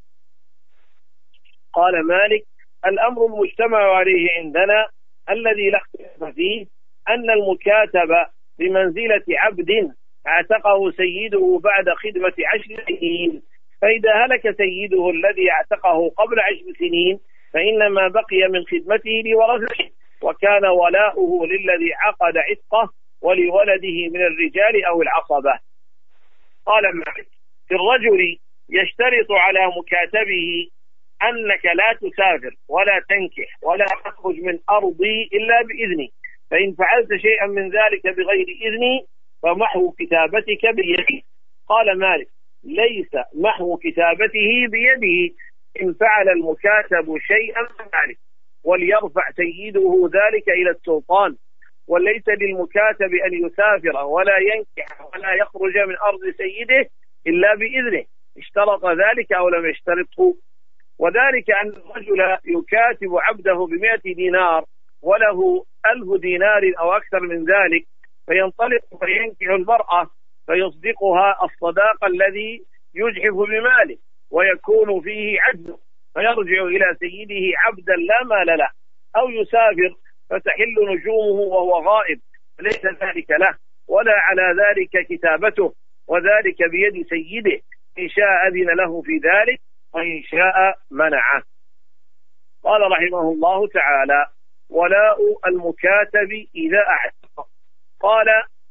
قال مالك الأمر المجتمع عليه عندنا الذي لا اختلاف فيه أن المكاتب بمنزلة عبد اعتقه سيده بعد خدمة 10 سنين، فإذا هلك سيده الذي اعتقه قبل 10 سنين فإنما بقي من خدمته لورثته، وكان ولاؤه للذي عقد عتقه ولولده من الرجال أو العصبة. قال مالك في الرجل يشترط على مكاتبه أنك لا تسافر ولا تنكح ولا تخرج من أرضي إلا بإذني، فإن فعلت شيئا من ذلك بغير إذني فمحو كتابتك بيدي. قال مالك ليس محو كتابته بيده إن فعل المكاتب شيئا من ذلك، وليرفع سيده ذلك إلى السلطان، وليس للمكاتب أن يسافر ولا ينكح ولا يخرج من أرض سيده إلا بإذنه، اشترط ذلك أو لم يشترطه. وذلك أن الرجل يكاتب عبده ب100 دينار وله 1000 دينار أو أكثر من ذلك، فينطلق فينكح المرأة فيصدقها الصداق الذي يجحف بماله ويكون فيه عجز، فيرجع إلى سيده عبدا لا مال له، أو يسافر فتحل نجومه وهو غائب فليس ذلك له ولا على ذلك كتابته، وذلك بيد سيده، إن شاء أذن له في ذلك وإن شاء منعه. قال رحمه الله تعالى ولاء المكاتب إذا أعتق. قال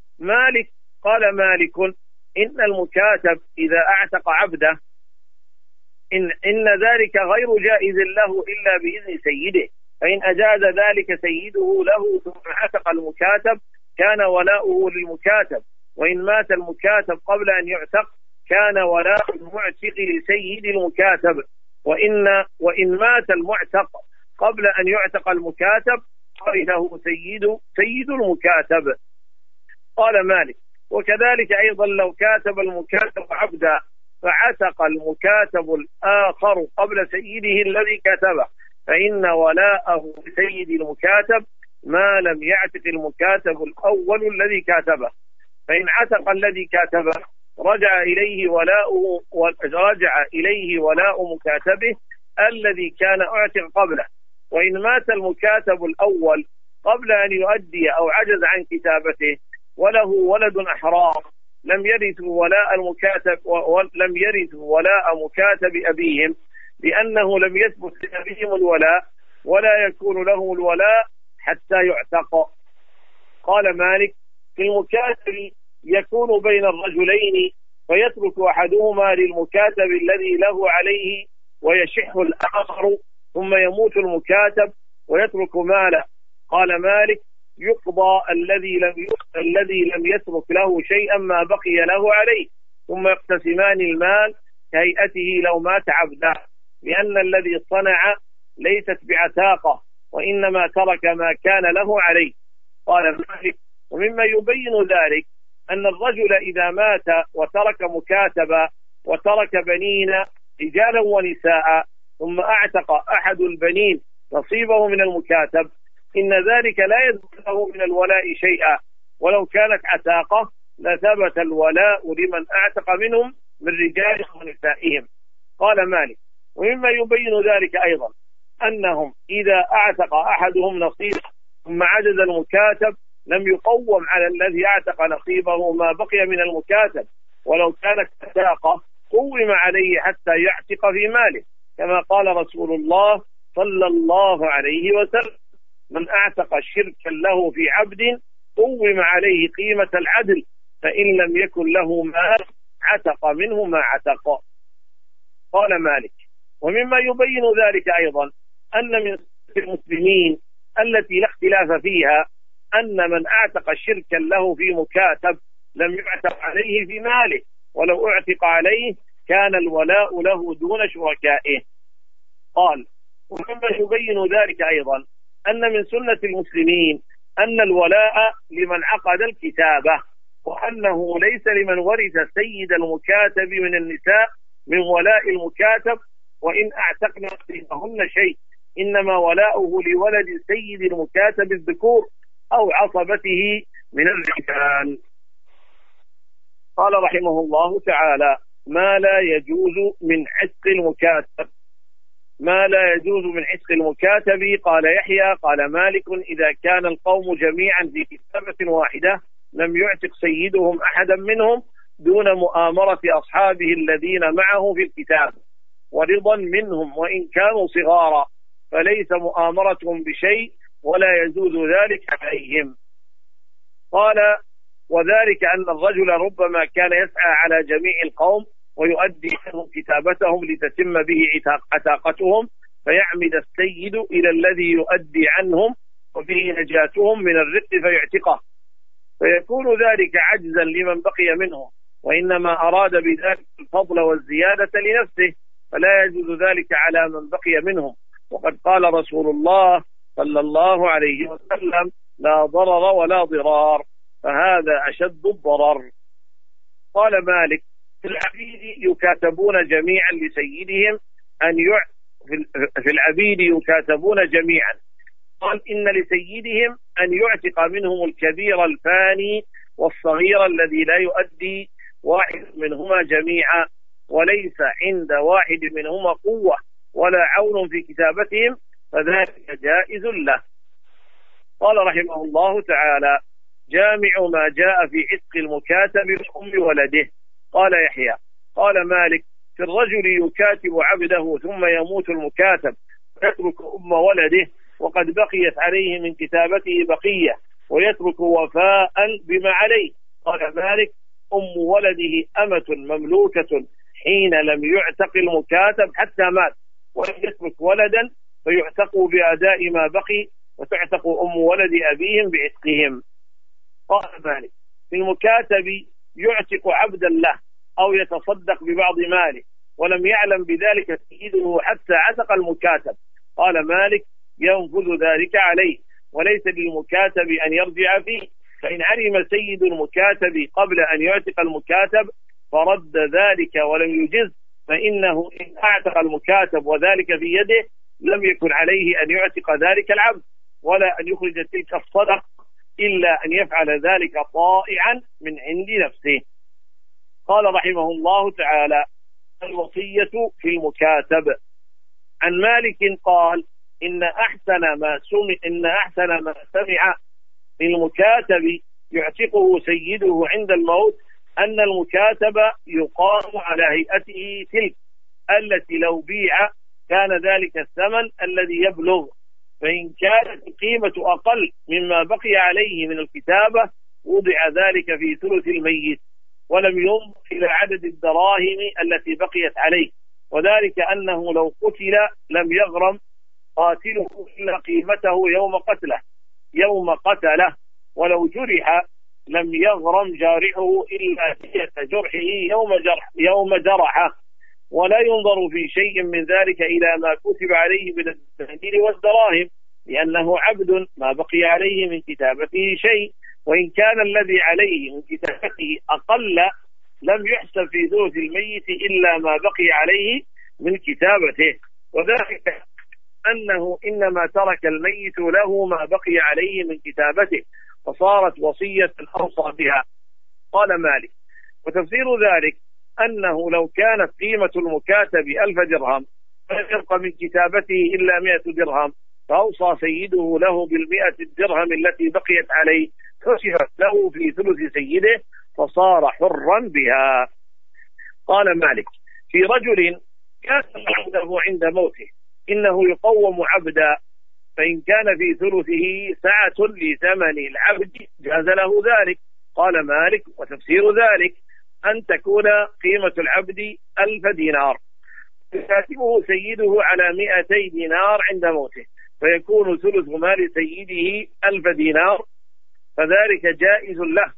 مالك إن المكاتب إذا أعتق عبده إن ذلك غير جائز له إلا بإذن سيده، فإن أجاز ذلك سيده له ثم عتق المكاتب كان ولاؤه للمكاتب، وإن مات المكاتب قبل أن يعتق كان ولاء المعتق لسيد المكاتب، وإن مات المعتق قبل أن يعتق المكاتب ورثه سيد المكاتب. قال مالك وكذلك أيضا لو كاتب المكاتب عبدا فعتق المكاتب الآخر قبل سيده الذي كتبه فإن ولاءه لسيد المكاتب ما لم يعتق المكاتب الأول الذي كاتبه، فإن عتق الذي كاتبه رجع إليه ولاء مكاتبه الذي كان أعتق قبله. وإن مات المكاتب الأول قبل أن يؤدي أو عجز عن كتابته وله ولد أحرار لم يرثوا ولاء مكاتب أبيهم، لأنه لم يثبت لأبيهم الولاء ولا يكون له الولاء حتى يعتق. قال مالك في المكاتب يكون بين الرجلين فيترك أحدهما للمكاتب الذي له عليه ويشح الآخر، ثم يموت المكاتب ويترك ماله. قال مالك يقضى الذي لم يترك له شيئا ما بقي له عليه، ثم يقتسمان المال كهيئته لو مات عبده، لأن الذي صنع ليست بعتاقة وإنما ترك ما كان له عليه. قال مالك ومما يبين ذلك أن الرجل إذا مات وترك مكاتبا وترك بنين رجالا ونساء ثم أعتق أحد البنين نصيبه من المكاتب إن ذلك لا يثبت له من الولاء شيئا، ولو كانت عتاقة لثبت الولاء لمن أعتق منهم من رجالهم ونسائهم. قال مالك ومما يبين ذلك أيضا أنهم إذا أعتق أحدهم نصيبه ثم عجز المكاتب لم يقوم على الذي أعتق نصيبه ما بقي من المكاتب، ولو كانت عتاقة قوم عليه حتى يعتق في ماله، كما قال رسول الله صلى الله عليه وسلم: من أعتق شركا له في عبد قوم عليه قيمة العدل، فإن لم يكن له مال عتق منه ما عتق. قال مالك: ومما يبين ذلك أيضا أن من المسلمين التي لا اختلاف فيها أن من أعتق شركا له في مكاتب لم يعتق عليه في ماله، ولو اعتق عليه كان الولاء له دون شركائه. قال: ومما يبين ذلك أيضا أن من سنة المسلمين أن الولاء لمن عقد الكتابة، وأنه ليس لمن ورث سيد المكاتب من النساء من ولاء المكاتب وإن أعتقنا فيهن شيء، إنما ولاؤه لولد سيد المكاتب الذكور أو عصبته من الرجال. قال رحمه الله تعالى: ما لا يجوز من عتق المكاتب. ما لا يجوز من عتق المكاتب. قال يحيى: قال مالك: إذا كان القوم جميعا في كتابة واحدة لم يعتق سيدهم أحدا منهم دون مؤامرة أصحابه الذين معه في الكتاب ورضا منهم وإن كانوا صغارا، فليس مؤامرتهم بشيء ولا يجوز ذلك عليهم. قال: وذلك أن الرجل ربما كان يسعى على جميع القوم ويؤدي عنهم كتابتهم لتتم به عتاقتهم، فيعمد السيد إلى الذي يؤدي عنهم وبه نجاتهم من الرق فيعتقه، فيكون ذلك عجزا لمن بقي منهم، وإنما أراد بذلك الفضل والزيادة لنفسه، فلا يجوز ذلك على من بقي منهم. وقد قال رسول الله صلى الله عليه وسلم: لا ضرر ولا ضرار، فهذا أشد الضرر. قال مالك: في العبيد يكاتبون جميعا لسيدهم في العبيد يكاتبون جميعا. قال: إن لسيدهم أن يعتق منهم الكبير الفاني والصغير الذي لا يؤدي واحد منهما جميعا، وليس عند واحد منهما قوة ولا عون في كتابتهم، فذلك جائز له. قال رحمه الله تعالى: جامع ما جاء في عتق المكاتب لأم ولده. قال يحيى: قال مالك: في الرجل يكاتب عبده ثم يموت المكاتب ويترك أم ولده وقد بقيت عليه من كتابته بقية ويترك وفاء بما عليه. قال مالك: أم ولده أمة مملوكة حين لم يعتق المكاتب حتى مات، ولم يترك ولدا فيعتقوا بأداء ما بقي، وتعتق أم ولد أبيهم بعتقهم. قال مالك: في المكاتب يعتق عبدا له أو يتصدق ببعض ماله ولم يعلم بذلك سيده حتى عتق المكاتب. قال مالك: ينفذ ذلك عليه، وليس للمكاتب أن يرجع فيه، فإن علم سيد المكاتب قبل أن يعتق المكاتب فرد ذلك ولم يجز، فإنه إن أعتق المكاتب وذلك في يده لم يكن عليه أن يعتق ذلك العبد ولا أن يخرج تلك الصدقة، إلا أن يفعل ذلك طائعا من عند نفسه. قال رحمه الله تعالى: الوصية في المكاتب. عن مالك قال: إن أحسن ما سمع في المكاتب يعتقه سيده عند الموت أن المكاتب يقام على هيئته تلك التي لو بيع كان ذلك الثمن الذي يبلغ، فإن كانت القيمة أقل مما بقي عليه من الكتابة وضع ذلك في ثلث الميت، ولم ينظر إلى عدد الدراهم التي بقيت عليه، وذلك أنه لو قتل لم يغرم قاتله إلا قيمته يوم قتله، ولو جرح لم يغرم جارحه إلا دية جرحه يوم جرحه، ولا ينظر في شيء من ذلك إلى ما كتب عليه من الدنانير والدراهم، لأنه عبد ما بقي عليه من كتابته شيء، وإن كان الذي عليه من كتابته أقل لم يحسب في ثلث الميت إلا ما بقي عليه من كتابته، وذلك أنه إنما ترك الميت له ما بقي عليه من كتابته، فصارت وصية أوصى بها. قال مالك: وتفسير ذلك أنه لو كانت قيمة المكاتب 1000 درهم فلم يبق من كتابته إلا 100 درهم، فأوصى سيده له بال100 الدرهم التي بقيت عليه، حسبت له في ثلث سيده فصار حرا بها. قال مالك: في رجل كان عنده عند موته إنه يقوم عبدا، فإن كان في ثلثه سعة لثمن العبد جاز له ذلك. قال مالك: وتفسير ذلك أن تكون قيمة العبد 1000 دينار، يكاتبه سيده على 200 دينار عند موته، فيكون ثلث مال سيده 1000 دينار، فذلك جائز له،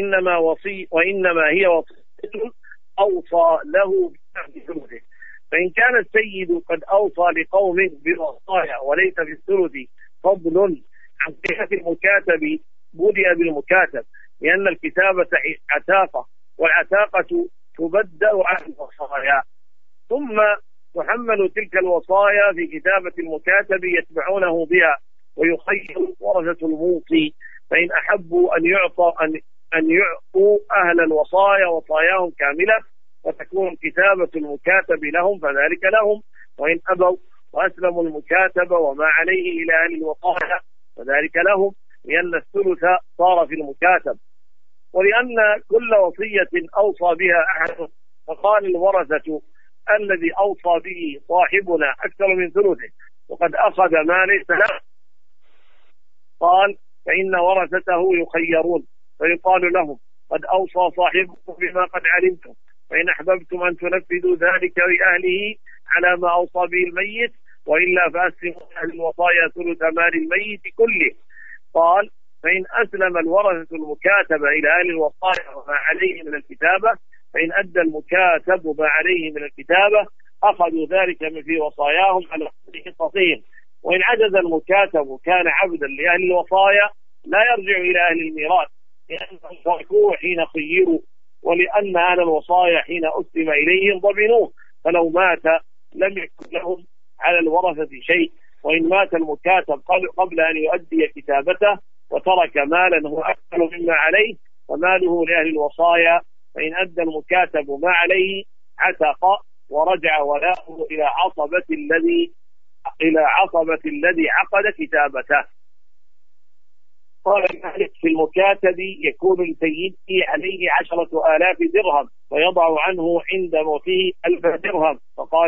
وإنما هي وصية أوصى له بثلثه. فإن كان السيد قد أوصى لقوم بوصايا وليس في الثلث فضل عن صحة المكاتب بدأ بالمكاتب، لأن الكتابة عتاقة، والعتاقة تبدأ عن الوصايا، ثم تحمل تلك الوصايا في كتابة المكاتب يتبعونه بها، ويخير ورثة الموصي، فإن أحبوا أن يعطوا أهل الوصايا وصاياهم كاملة وتكون كتابة المكاتب لهم فذلك لهم، وإن أبوا وأسلموا المكاتب وما عليه إلى أهل الوصايا فذلك لهم، لأن الثلث صار في المكاتب. ولأن كل وصية أوصى بها أحد، فقال الورثة: الذي أوصى به صاحبنا أكثر من ثلثه وقد أخذ ما ليس له، قال: فإن ورثته يخيرون، فيقال لهم: قد أوصى صاحبكم بما قد علمتم، فإن أحببتم أن تنفذوا ذلك لأهله على ما أوصى به الميت، وإلا فأسلموا أهل الوصايا ثلث مال الميت كله. قال: فإن أسلم الورثة المكاتب إلى أهل الوصايا وما عليه من الكتابة، فإن أدى المكاتب ما عليه من الكتابة أخذوا ذلك من في وصاياهم على حصصهم. وإن عجز المكاتب كان عبدا لأهل الوصايا لا يرجع إلى أهل الميراث، لأنهم تركوه حين خيروا، ولأن أهل الوصايا حين أسلم إليهم ضمنوه، فلو مات لم يكن لهم على الورثة شيء. وإن مات المكاتب قبل أن يؤدي كتابته وترك مالا هو أكثر مما عليه فماله لأهل الوصايا، فإن أدى المكاتب ما عليه عتق ورجع ولاؤه إلى عصبة الذي عقد كتابته. قال مالك: في المكاتب يكون لسيده عليه 10,000 درهم، فيضع عنه عند موته 1000 درهم.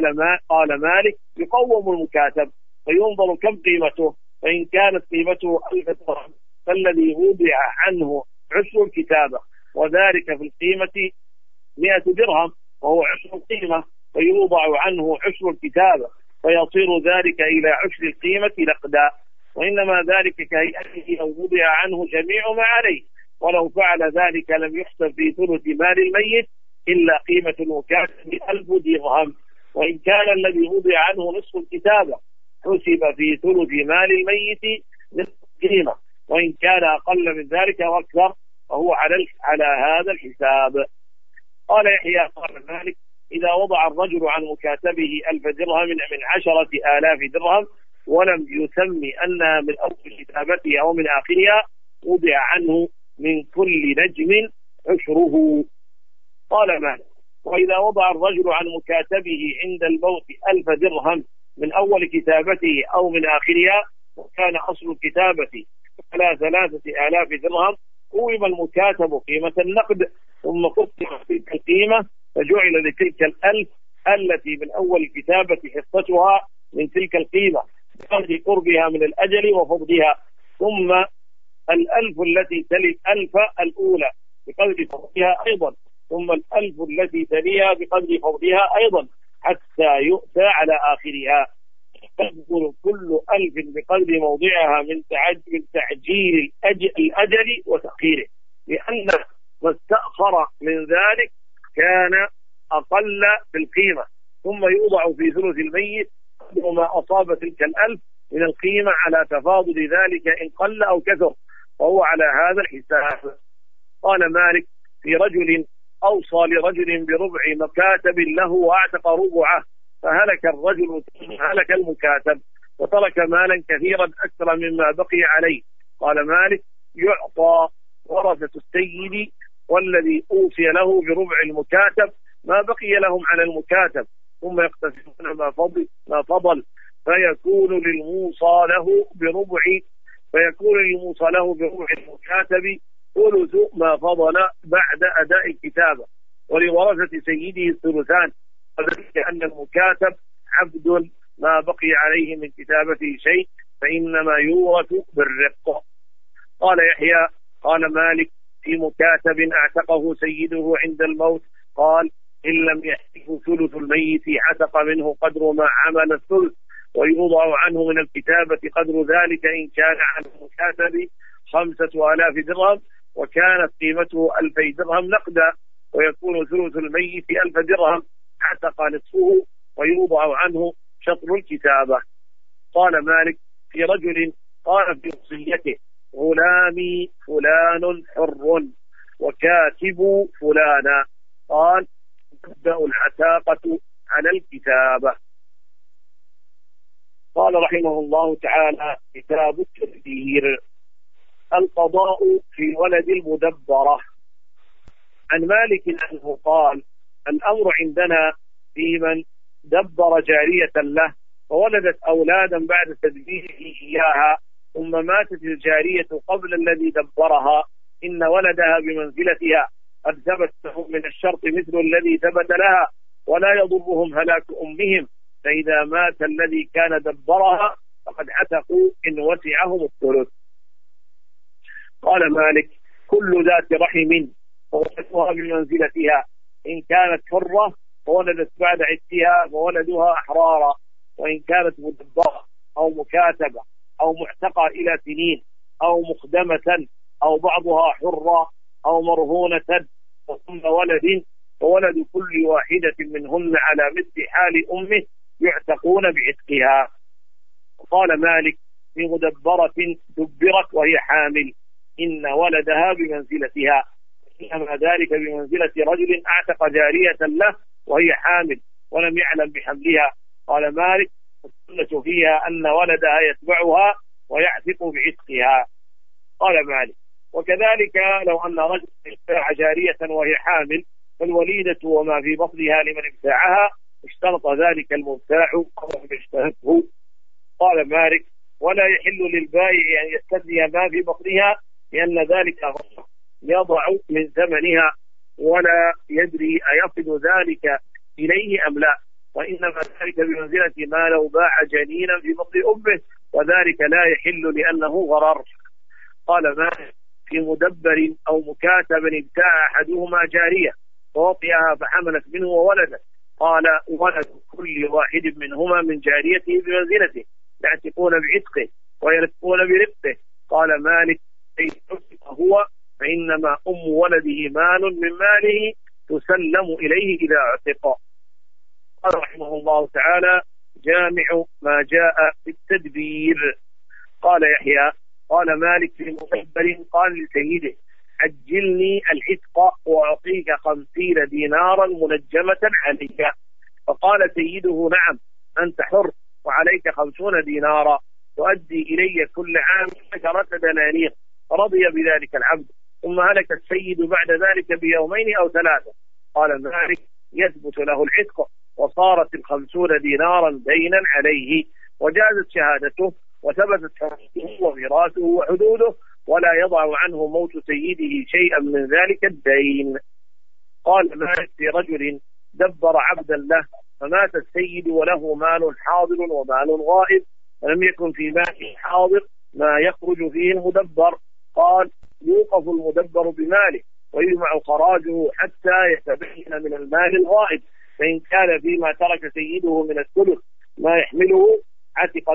قال مالك: يقوم المكاتب فينظر كم قيمته، فإن كانت قيمته 1000 درهم فالذي وضع عنه عشر الكتابة، وذلك في القيمة 100 درهم وهو عشر القيمة، فيوضع عنه عشر الكتابة، فيصير ذلك إلى عشر القيمة نقدا. وإنما ذلك كهيئته لو وضع عنه جميع ما عليه، ولو فعل ذلك لم يحسب في ثلث مال الميت إلا قيمة المكاتب 1000 درهم. وإن كان الذي وضع عنه نصف الكتابة حسب في ثلث مال الميت نصف القيمة، وإن كان أقل من ذلك وأكثر فهو على هذا الحساب. قال يحيى: قال مالك: إذا وضع الرجل عن مكاتبه 1000 درهم من 10,000 درهم ولم يسمي أنها من أول كتابته أو من آخرها وضع عنه من كل نجم عشره. قال مالك: وإذا وضع الرجل عن مكاتبه عند الموت 1000 درهم من أول كتابته أو من آخرها، وكان أصل الكتابة على 3000 درهم، قوم المكاتب قيمة النقد، ثم قسمت تلك القيمة فجعل لتلك 1000 التي من أول الكتابة حصتها من تلك القيمة بقدر قربها من الأجل وفضلها، ثم 1000 التي تلي 1000 الأولى بقدر فضلها أيضا، ثم 1000 التي تليها بقدر فضلها أيضا، حتى يؤتى على آخرها، تقبل كل 1000 بقدر موضعها من تعجيل الأجل وتأخيره، لأن ما استأخر من ذلك كان أقل في القيمة، ثم يوضع في ثلث الميت وما أصاب تلك 1000 من القيمة على تفاضل ذلك إن قل أو كثر، وهو على هذا الحساب. قال مالك: في رجل أوصى لرجل بربع مكاتب له وأعتق ربعه، هلك المكاتب وترك مالا كثيرا أكثر مما بقي عليه. قال مالك: يعطى ورثة السيد والذي أوصي له بربع المكاتب ما بقي لهم على المكاتب، ثم يقتسمون ما فضل، فيكون للموصى له بربع المكاتب ثلث ما فضل بعد أداء الكتابة، ولورثة سيده الثلثان، وذلك أن المكاتب عبد ما بقي عليه من كتابته شيء فإنما يورث بالرق. قال يحيى قال مالك في مكاتب اعتقه سيده عند الموت قال إن لم يحته ثلث الميت عتق منه قدر ما عمل الثلث ويوضع عنه من الكتابة قدر ذلك إن كان عن المكاتب 5000 درهم وكانت قيمته 2000 درهم نقدا ويكون ثلث الميت 1000 درهم عتق نصفه ويوضع عنه شطر الكتابة. قال مالك في رجل قال في وصيته غلامي فلان حر وكاتب فلانا قال تبدأ العتاقة على الكتابة. قال رحمه الله تعالى كتاب التدبير. القضاء في ولد المدبرة. عن مالك أنه قال الأمر عندنا في من دبر جارية له وولدت أولادا بعد تدبيره إياها ثم ماتت الجارية قبل الذي دبرها إن ولدها بمنزلتها قد ثبت لهم من الشرط مثل الذي ثبت لها ولا يضرهم هلاك أمهم فإذا مات الذي كان دبرها فقد عتقوا إن وسعهم الثلث. قال مالك كل ذات رحم وولدها بمنزلتها إن كانت حرة فولدت بعد عتها فولدها أحرارا وإن كانت مدبرة أو مكاتبة أو معتقى إلى سنين أو مخدمة أو بعضها حرة أو مرهونة ثم ولد وولد كل واحدة منهن على مثل حال أمه يعتقون بعتقها. قال مالك في مدبرة دبرت وهي حامل إن ولدها بمنزلتها إنما ذلك بمنزلة رجل أعتق جارية له وهي حامل ولم يعلم بحملها. قال مالك السنة فيها أن ولدها يتبعها ويعتق بعتقها. قال مالك وكذلك لو أن رجل ابتاع جارية وهي حامل فالوليدة وما في بطنها لمن ابتاعها اشترط ذلك المبتاع ولم يشترطه. قال مالك ولا يحل للبائع أن يستثني ما في بطنها لأن ذلك غصب يضع من ثمنها ولا يدري أيصل ذلك إليه أم لا وإنما ذلك بمنزلة ما لو باع جنينا في بطن أمه وذلك لا يحل لأنه غرر. قال مالك في مدبر أو مكاتب ابتاع أحدهما جارية فوطئها فحملت منه وولدت قال ولد كل واحد منهما من جاريته بمنزلته يعتقون بعتقه ويرتقون برقه. قال مالك هو فإنما أم ولده مال من ماله تسلم إليه إذا اعتق. قال رحمه الله تعالى جامع ما جاء في التدبير. قال يحيى قال مالك في مدبر قال لسيده عجلني العتق وأعطيك 50 دينارا منجمة عليك. فقال سيده نعم أنت حر وعليك 50 دينارا تؤدي إلي كل عام 10 دنانير. فرضي بذلك العبد ثم هلك السيد بعد ذلك بيومين أو 3. قال مالك يثبت له العتق وصارت 50 دينارا دينا عليه وجازت شهادته وثبتت حرمته وميراثه وحدوده ولا يضع عنه موت سيده شيئا من ذلك الدين. قال مالك في رجل دبر عبدا له فمات السيد وله مال حاضر ومال غائب ولم يكن في ماله حاضر ما يخرج فيه المدبر. قال يوقف المدبر بماله ويجمع خراجه حتى يتبين من المال الغائب فإن كان فيما ترك سيده من الثلث ما يحمله عتق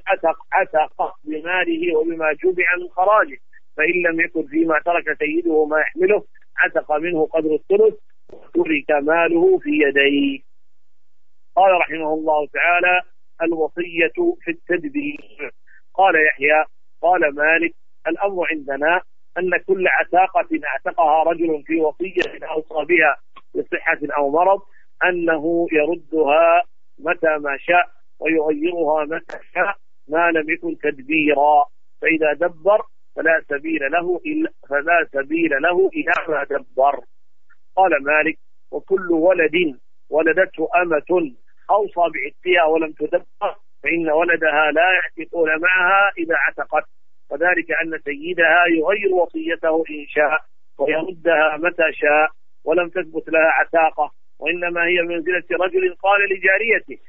بماله وبما جمع من خراجه فإن لم يكن فيما ترك سيده ما يحمله عتق منه قدر الثلث وترك ماله في يديه. قال رحمه الله تعالى الوصية في التدبير. قال يحيى قال مالك الأمر عندنا أن كل عتاقة اعتقها رجل في وصية أوصى بها بصحة أو مرض أنه يردها متى ما شاء ويغيرها متى شاء ما لم يكن تدبيرا فإذا دبر فلا سبيل له إلى ما دبر. قال مالك وكل ولد ولدته أمة أوصى بعتقها ولم تدبر فإن ولدها لا يعتقون معها إذا عتقت وذلك أن سيدها يغير وصيته إن شاء ويردها متى شاء ولم تثبت لها عتاقة وإنما هي منزلة رجل قال لجاريته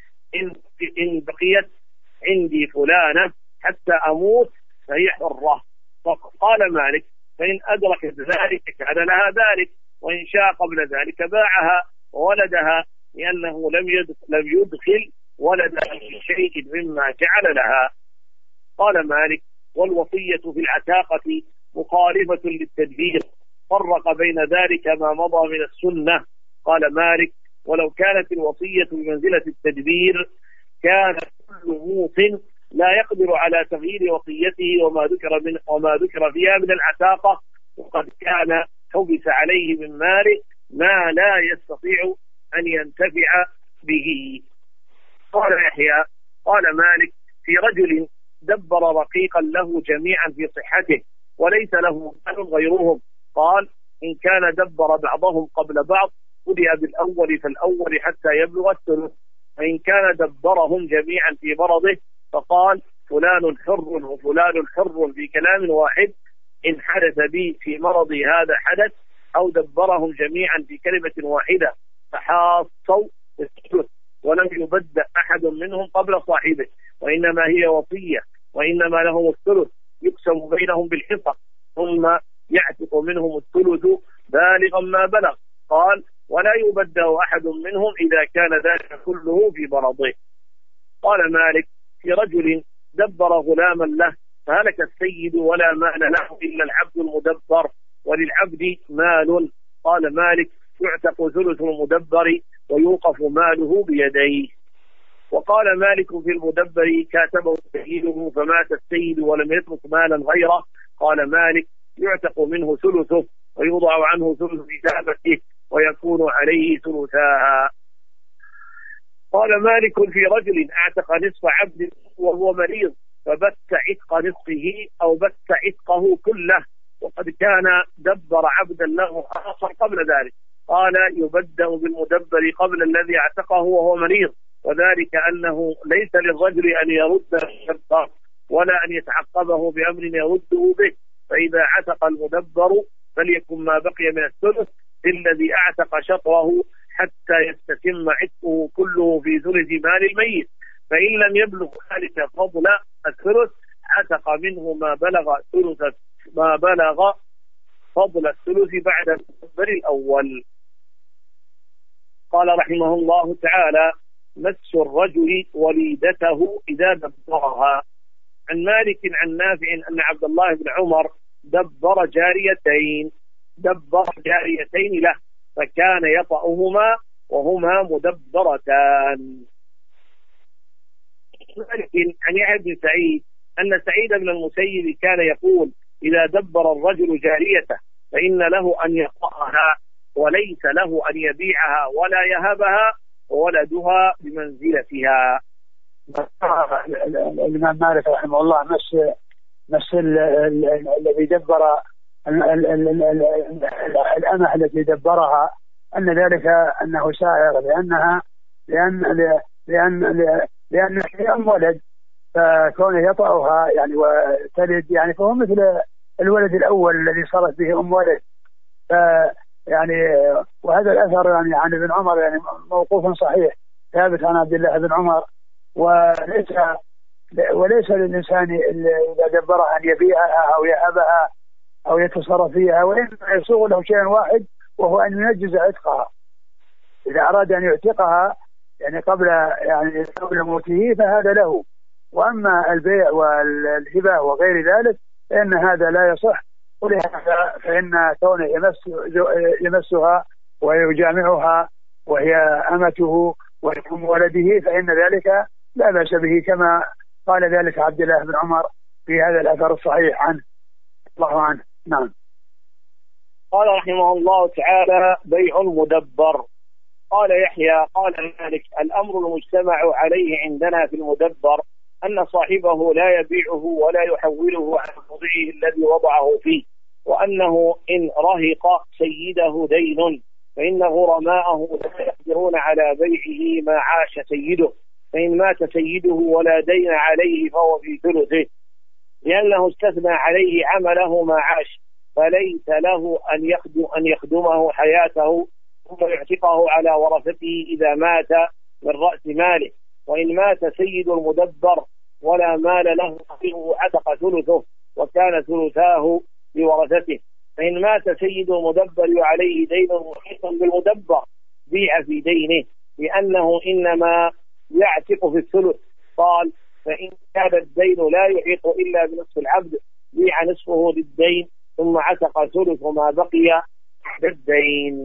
إن بقيت عندي فلانة حتى أموت فهي حرة. فقال مالك فإن أدركت ذلك كان لها ذلك، وإن شاء قبل ذلك باعها وولدها، لأنه لم يدخل ولدها في شيء مما جعل لها. قال مالك والوصية في العتاقة مخالفة للتدبير، فرق بين ذلك ما مضى من السنة. قال مالك ولو كانت الوصية بمنزلة التدبير كان كل موصٍ لا يقدر على تغيير وصيته وما ذكر فيها من العتاقة، وقد كان حبس عليه من ماله ما لا يستطيع أن ينتفع به. قال يحيى قال مالك في رجل دبر رقيقا له جميعا في صحته وليس له مال غيرهم، قال إن كان دبر بعضهم قبل بعض بدأ بالأول فالأول حتى يبلغ الثلث، فإن كان دبرهم جميعا في مرضه فقال فلان حر وفلان حر في كلام واحد، إن حدث بي في مرضي هذا حدث، أو دبرهم جميعا في كلمة واحدة فحاصوا الثلث ولم يبدأ أحد منهم قبل صاحبه، وإنما هي وصية وإنما لهم الثلث يقسم بينهم بالحصة ثم يعتق منهم الثلث بالغا ما بلغ. قال ولا يبدأ أحد منهم إذا كان ذلك كله في مرضه. قال مالك في رجل دبر غلاما له فهلك السيد ولا مال له إلا العبد المدبر وللعبد مال. قال مالك يعتق ثلث المدبر ويوقف ماله بيديه. وقال مالك في المدبر كاتبه سيده فمات السيد ولم يترك مالا غيره، قال مالك يعتق منه ثلثه ويوضع عنه ثلث كتابته ويكون عليه ثلثاها. قال مالك في رجل اعتق نصف عبد وهو مريض فبت عتق نصفه أو بت عتقه كله، وقد كان دبر عبدا له آخر قبل ذلك، قال يبدأ بالمدبر قبل الذي اعتقه وهو مريض، وذلك أنه ليس للرجل أن يرد الشرط ولا أن يتعقبه بأمر يرده به، فإذا عتق المدبر فليكن ما بقي من الثلث الذي اعتق شطره حتى يستتم عتقه كله في ثلث مال الميت، فإن لم يبلغ ذلك فضل الثلث عتق منه ما بلغ فضل الثلث بعد المدبر الأول. قال رحمه الله تعالى مس الرجل وليدته إذا دبرها. عن مالك عن نافع أن عبد الله بن عمر دبر جاريتين له فكان يطأهما وهما مدبرتان. مالك عن يحيى بن سعيد أن سعيد بن المسيب كان يقول إذا دبر الرجل جاريته فإن له أن يطأها وليس له أن يبيعها ولا يهبها وولدها بمنزلتها. الإمام مالك رحمه الله مس الذي دبر الأمة التي دبرها أن ذلك أنه سائر لأن أم ولد فكونه يطأها يعني وتلد يعني فهو مثل الولد الأول الذي صارت به أم ولد. يعني وهذا الأثر يعني عن ابن عمر يعني موقوف صحيح ثابت عن عبد الله بن عمر، وليس للإنسان إذا دبرها أن يبيعها أو يهبها أو يتصرف فيها، وإنما يصوغ له شيء واحد وهو أن ينجز عتقها. إذا أراد أن يعتقها يعني قبل موته فهذا له، وأما البيع والهبة وغير ذلك فإن هذا لا يصح، ولهذا فإن كونه يمسها ويجامعها وهي أمته وأم ولده فإن ذلك لا بأس به، كما قال ذلك عبد الله بن عمر في هذا الأثر الصحيح عنه الله عنه. نعم. قال رحمه الله تعالى بيع المدبر. قال يحيى قال مالك الأمر المجتمع عليه عندنا في المدبر أن صاحبه لا يبيعه ولا يحوله عن موضعه الذي وضعه فيه، وأنه إن رهق سيده دين فإن غرماءه لا يقدرون على بيعه ما عاش سيده، فإن مات سيده ولا دين عليه فهو في ثلثه، لأنه استثنى عليه عمله ما عاش، فليس له أن يخدمه حياته ثم يعتقه على ورثته إذا مات من رأس ماله. وإن مات سيد المدبر ولا مال له فإنه عتق ثلثه وكان ثلثاه لورثته. فإن مات سيد المدبر وعليه دين محيط بالمدبر بيع في دينه، لأنه إنما يعتق في الثلث. قال: فإن كان الدين لا يحيط إلا بنصف العبد بيع نصفه للدين ثم عتق ثلث ما بقي بعد الدين.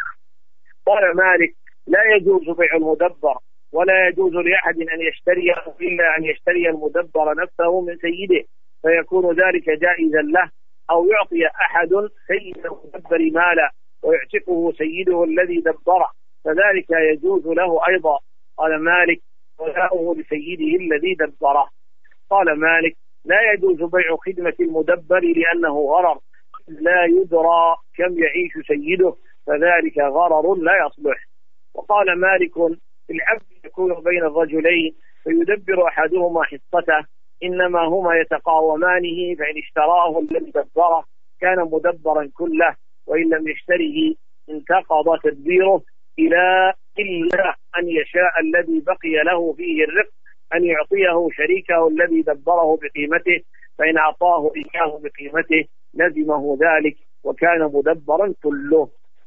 قال مالك: لا يجوز بيع المدبر ولا يجوز لأحد أن يشتريه إلا أن يشتري المدبر نفسه من سيده، فيكون ذلك جائزا له، أو يعطي أحد سيد المدبر مالا ويعتقه سيده الذي دبره، فذلك يجوز له أيضا. قال مالك: ولاؤه لسيده الذي دبره. قال مالك: لا يجوز بيع خدمة المدبر لأنه غرر، لا يدرى كم يعيش سيده، فذلك غرر لا يصلح. وقال مالك: العبد يكون بين الرجلين فيدبر أحدهما حصته، إنما هما يتقاومانه، فإن اشتراه الذي دبره كان مدبرا كله، وإن لم يشتره انتقض تدبيره، إلا أن يشاء الذي بقي له فيه الرق أن يعطيه شريكه الذي دبره بقيمته، فإن أعطاه إياه بقيمته لزمه ذلك وكان مدبرا كله.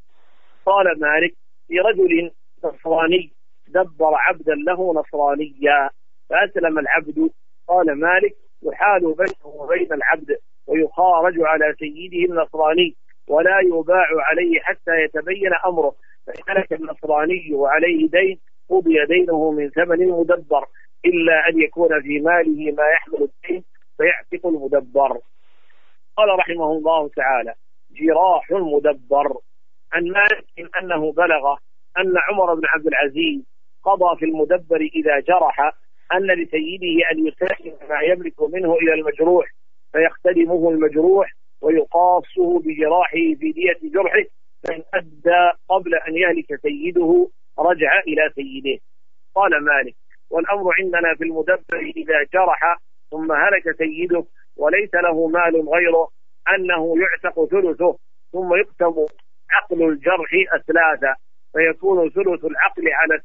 قال مالك: في رجل نصراني دبر عبدا له نصرانيا فأسلم العبد. قال مالك: يحال بينه وبين العبد ويخارج على سيده النصراني ولا يباع عليه حتى يتبين أمره، فإن هلك النصراني وعليه دين قضي دينه من ثمن المدبر، إلا أن يكون في ماله ما يحمل الدين فيعتق المدبر. قال رحمه الله تعالى: جراح المدبر. عن مالك أنه بلغ أن عمر بن عبد العزيز قضى في المدبر إذا جرح أن لسيده أن يسلم ما يملك منه إلى المجروح، فيختدمه المجروح ويقاصه بجراحه في دية جرحه، فإن أدى قبل أن يهلك سيده رجع إلى سيده. قال مالك: والأمر عندنا في المدبر إذا جرح ثم هلك سيده وليس له مال غيره أنه يعتق ثلثه ثم يقسم عقل الجرح أثلاثا، فيكون ثلث العقل على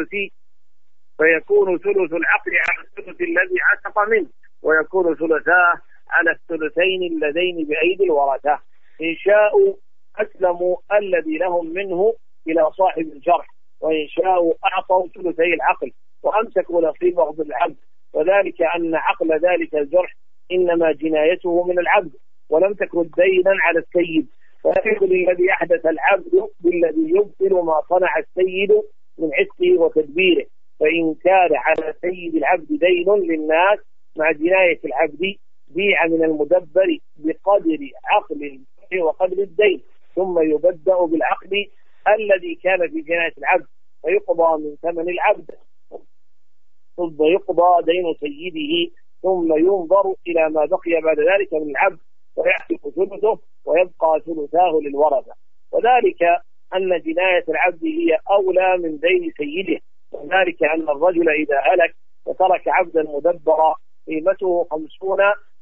الثلث الذي عتق منه، ويكون ثلثاه على الثلثين اللذين بأيدي الورثة. إن شاءوا أسلموا الذي لهم منه إلى صاحب الجرح، وإن شاءوا أعطوا ثلثي العقل وأمسكوا نصيبهم بالعبد، وذلك أن عقل ذلك الجرح إنما جنايته من العبد ولم تكن دينا على السيد، فيقول الذي أحدث العبد بالذي يبطل ما صنع السيد من عتقه وتدبيره. فإن كان على سيد العبد دين للناس مع جناية العبد بيع من المدبر بقدر عقل وقدر الدين، ثم يبدأ بالعقل الذي كان في جناية العبد فيقضى من ثمن العبد، ثم يقضى دين سيده، ثم ينظر إلى ما بقي بعد ذلك من العبد ويعتق ثلثه ويبقى ثلثاه للورثة. وذلك أن جناية العبد هي أولى من دين سيده، وذلك أن الرجل إذا هلك وترك عبدا مدبرا قيمته 50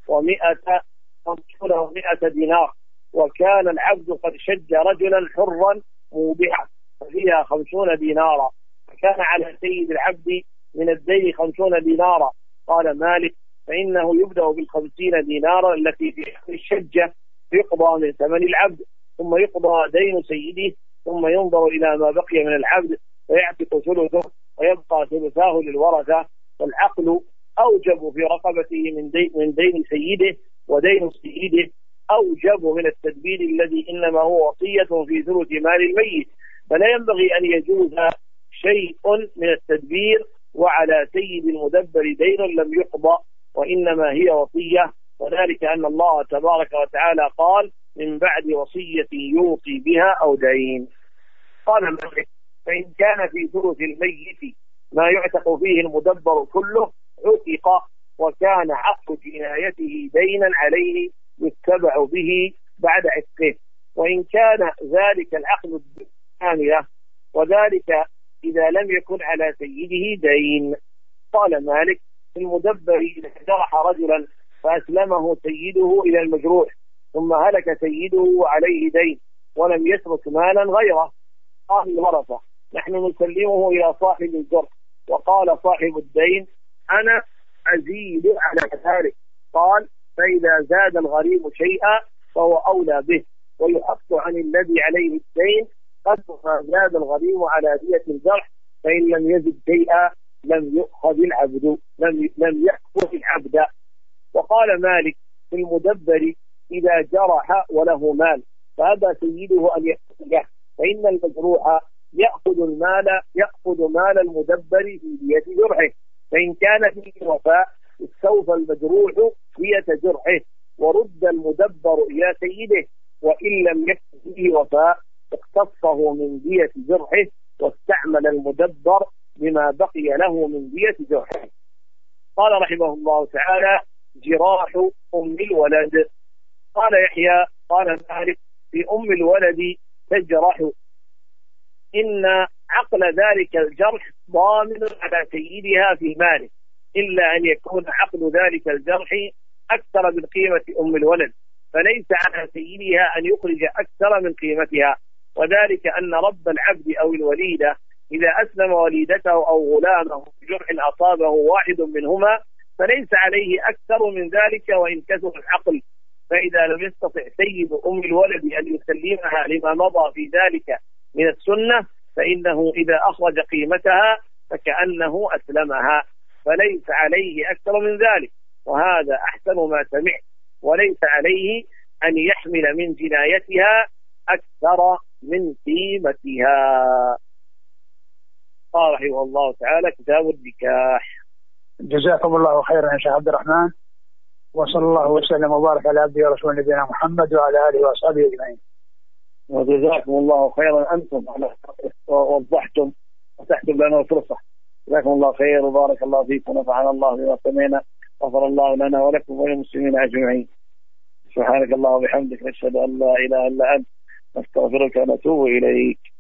و100 دينار، وكان العبد قد شج رجلا حرا موبعا ففيها 50 دينارا، فكان على سيد العبد من الدين 50 دينارا. قال مالك: فإنه يبدأ بال50 دينارا التي في الشجة يقضى من ثمن العبد، ثم يقضى دين سيده، ثم ينظر إلى ما بقي من العبد فيعتق ثلثه ويبقى ثلثاه للورثة. والعقل أوجب في رقبته من دين سيده، ودين سيده أوجب من التدبير الذي إنما هو وصية في ثلث مال الميت، فلا ينبغي أن يجوز شيء من التدبير وعلى سيد المدبر دين لم يقضى، وإنما هي وصية، وذلك أن الله تبارك وتعالى قال: من بعد وصية يوصي بها أو دين. قال مالك: فإن كان في ثلث الميت ما يعتق فيه المدبر كله عتق، وكان عقد جنايته دينا عليه يتبع به بعد عتقه، وإن كان ذلك العقد كاملة، وذلك إذا لم يكن على سيده دين. قال مالك: المدبر إذا جرح رجلا فأسلمه سيده إلى المجروح ثم هلك سيده وعليه دين ولم يترك مالا غيره، قال الورثة نحن نسلمه إلى صاحب الجرح. وقال صاحب الدين أنا أزيد على ذلك. قال فإذا زاد الغريم شيئا فهو أولى به، ويحق عن الذي عليه الدين قد ما زاد الغريم على دية الجرح، فإن لم يزد شيئا لم يأخذ العبد، لم يأخذ العبد. وقال مالك في المدبر إذا جرح وله مال فأبى سيده أن يأخذه، فإن المجروح يأخذ مال المدبر في دية جرحه، فإن كان فيه وفاء استوفى المجروح دية جرحه ورد المدبر إلى سيده، وإن لم يكن فيه وفاء اقتصه من دية جرحه واستعمل المدبر بما بقي له من دية جرحه. قال رحمه الله تعالى جراح أم الولد. قال يحيى قال مالك في أم الولد تجرح، إن عقل ذلك الجرح ضامن على سيدها في ماله، إلا أن يكون عقل ذلك الجرح أكثر من قيمة أم الولد، فليس على سيدها أن يخرج أكثر من قيمتها، وذلك أن رب العبد أو الوليدة إذا أسلم وليدته أو غلامه بجرح أصابه واحد منهما فليس عليه أكثر من ذلك وإن كثر العقل. فإذا لم يستطع سيد أم الولد أن يسلمها لما مضى في ذلك من السنة فإنه إذا أخرج قيمتها فكأنه أسلمها، فليس عليه أكثر من ذلك، وهذا أحسن ما سمعت، وليس عليه أن يحمل من جنايتها أكثر من قيمتها. قال رحمه الله تعالى كتاب النكاح. جزاكم الله خيرا يا شيخ عبد الرحمن، وصلى الله وسلم وبارك على عبده ورسوله نبينا محمد وعلى آله وأصحابه أجمعين. وجزاكم الله خيرا أنتم على وضحتم وتحتم لنا الفرصة. جزاكم الله خير وبارك الله فيكم ونفعنا الله بما سمعنا، غفر الله لنا ولكم وللمسلمين أجمعين. سبحانك اللهم وبحمدك نشهد أن لا إله إلا أنت نستغفرك ونتوب إليك.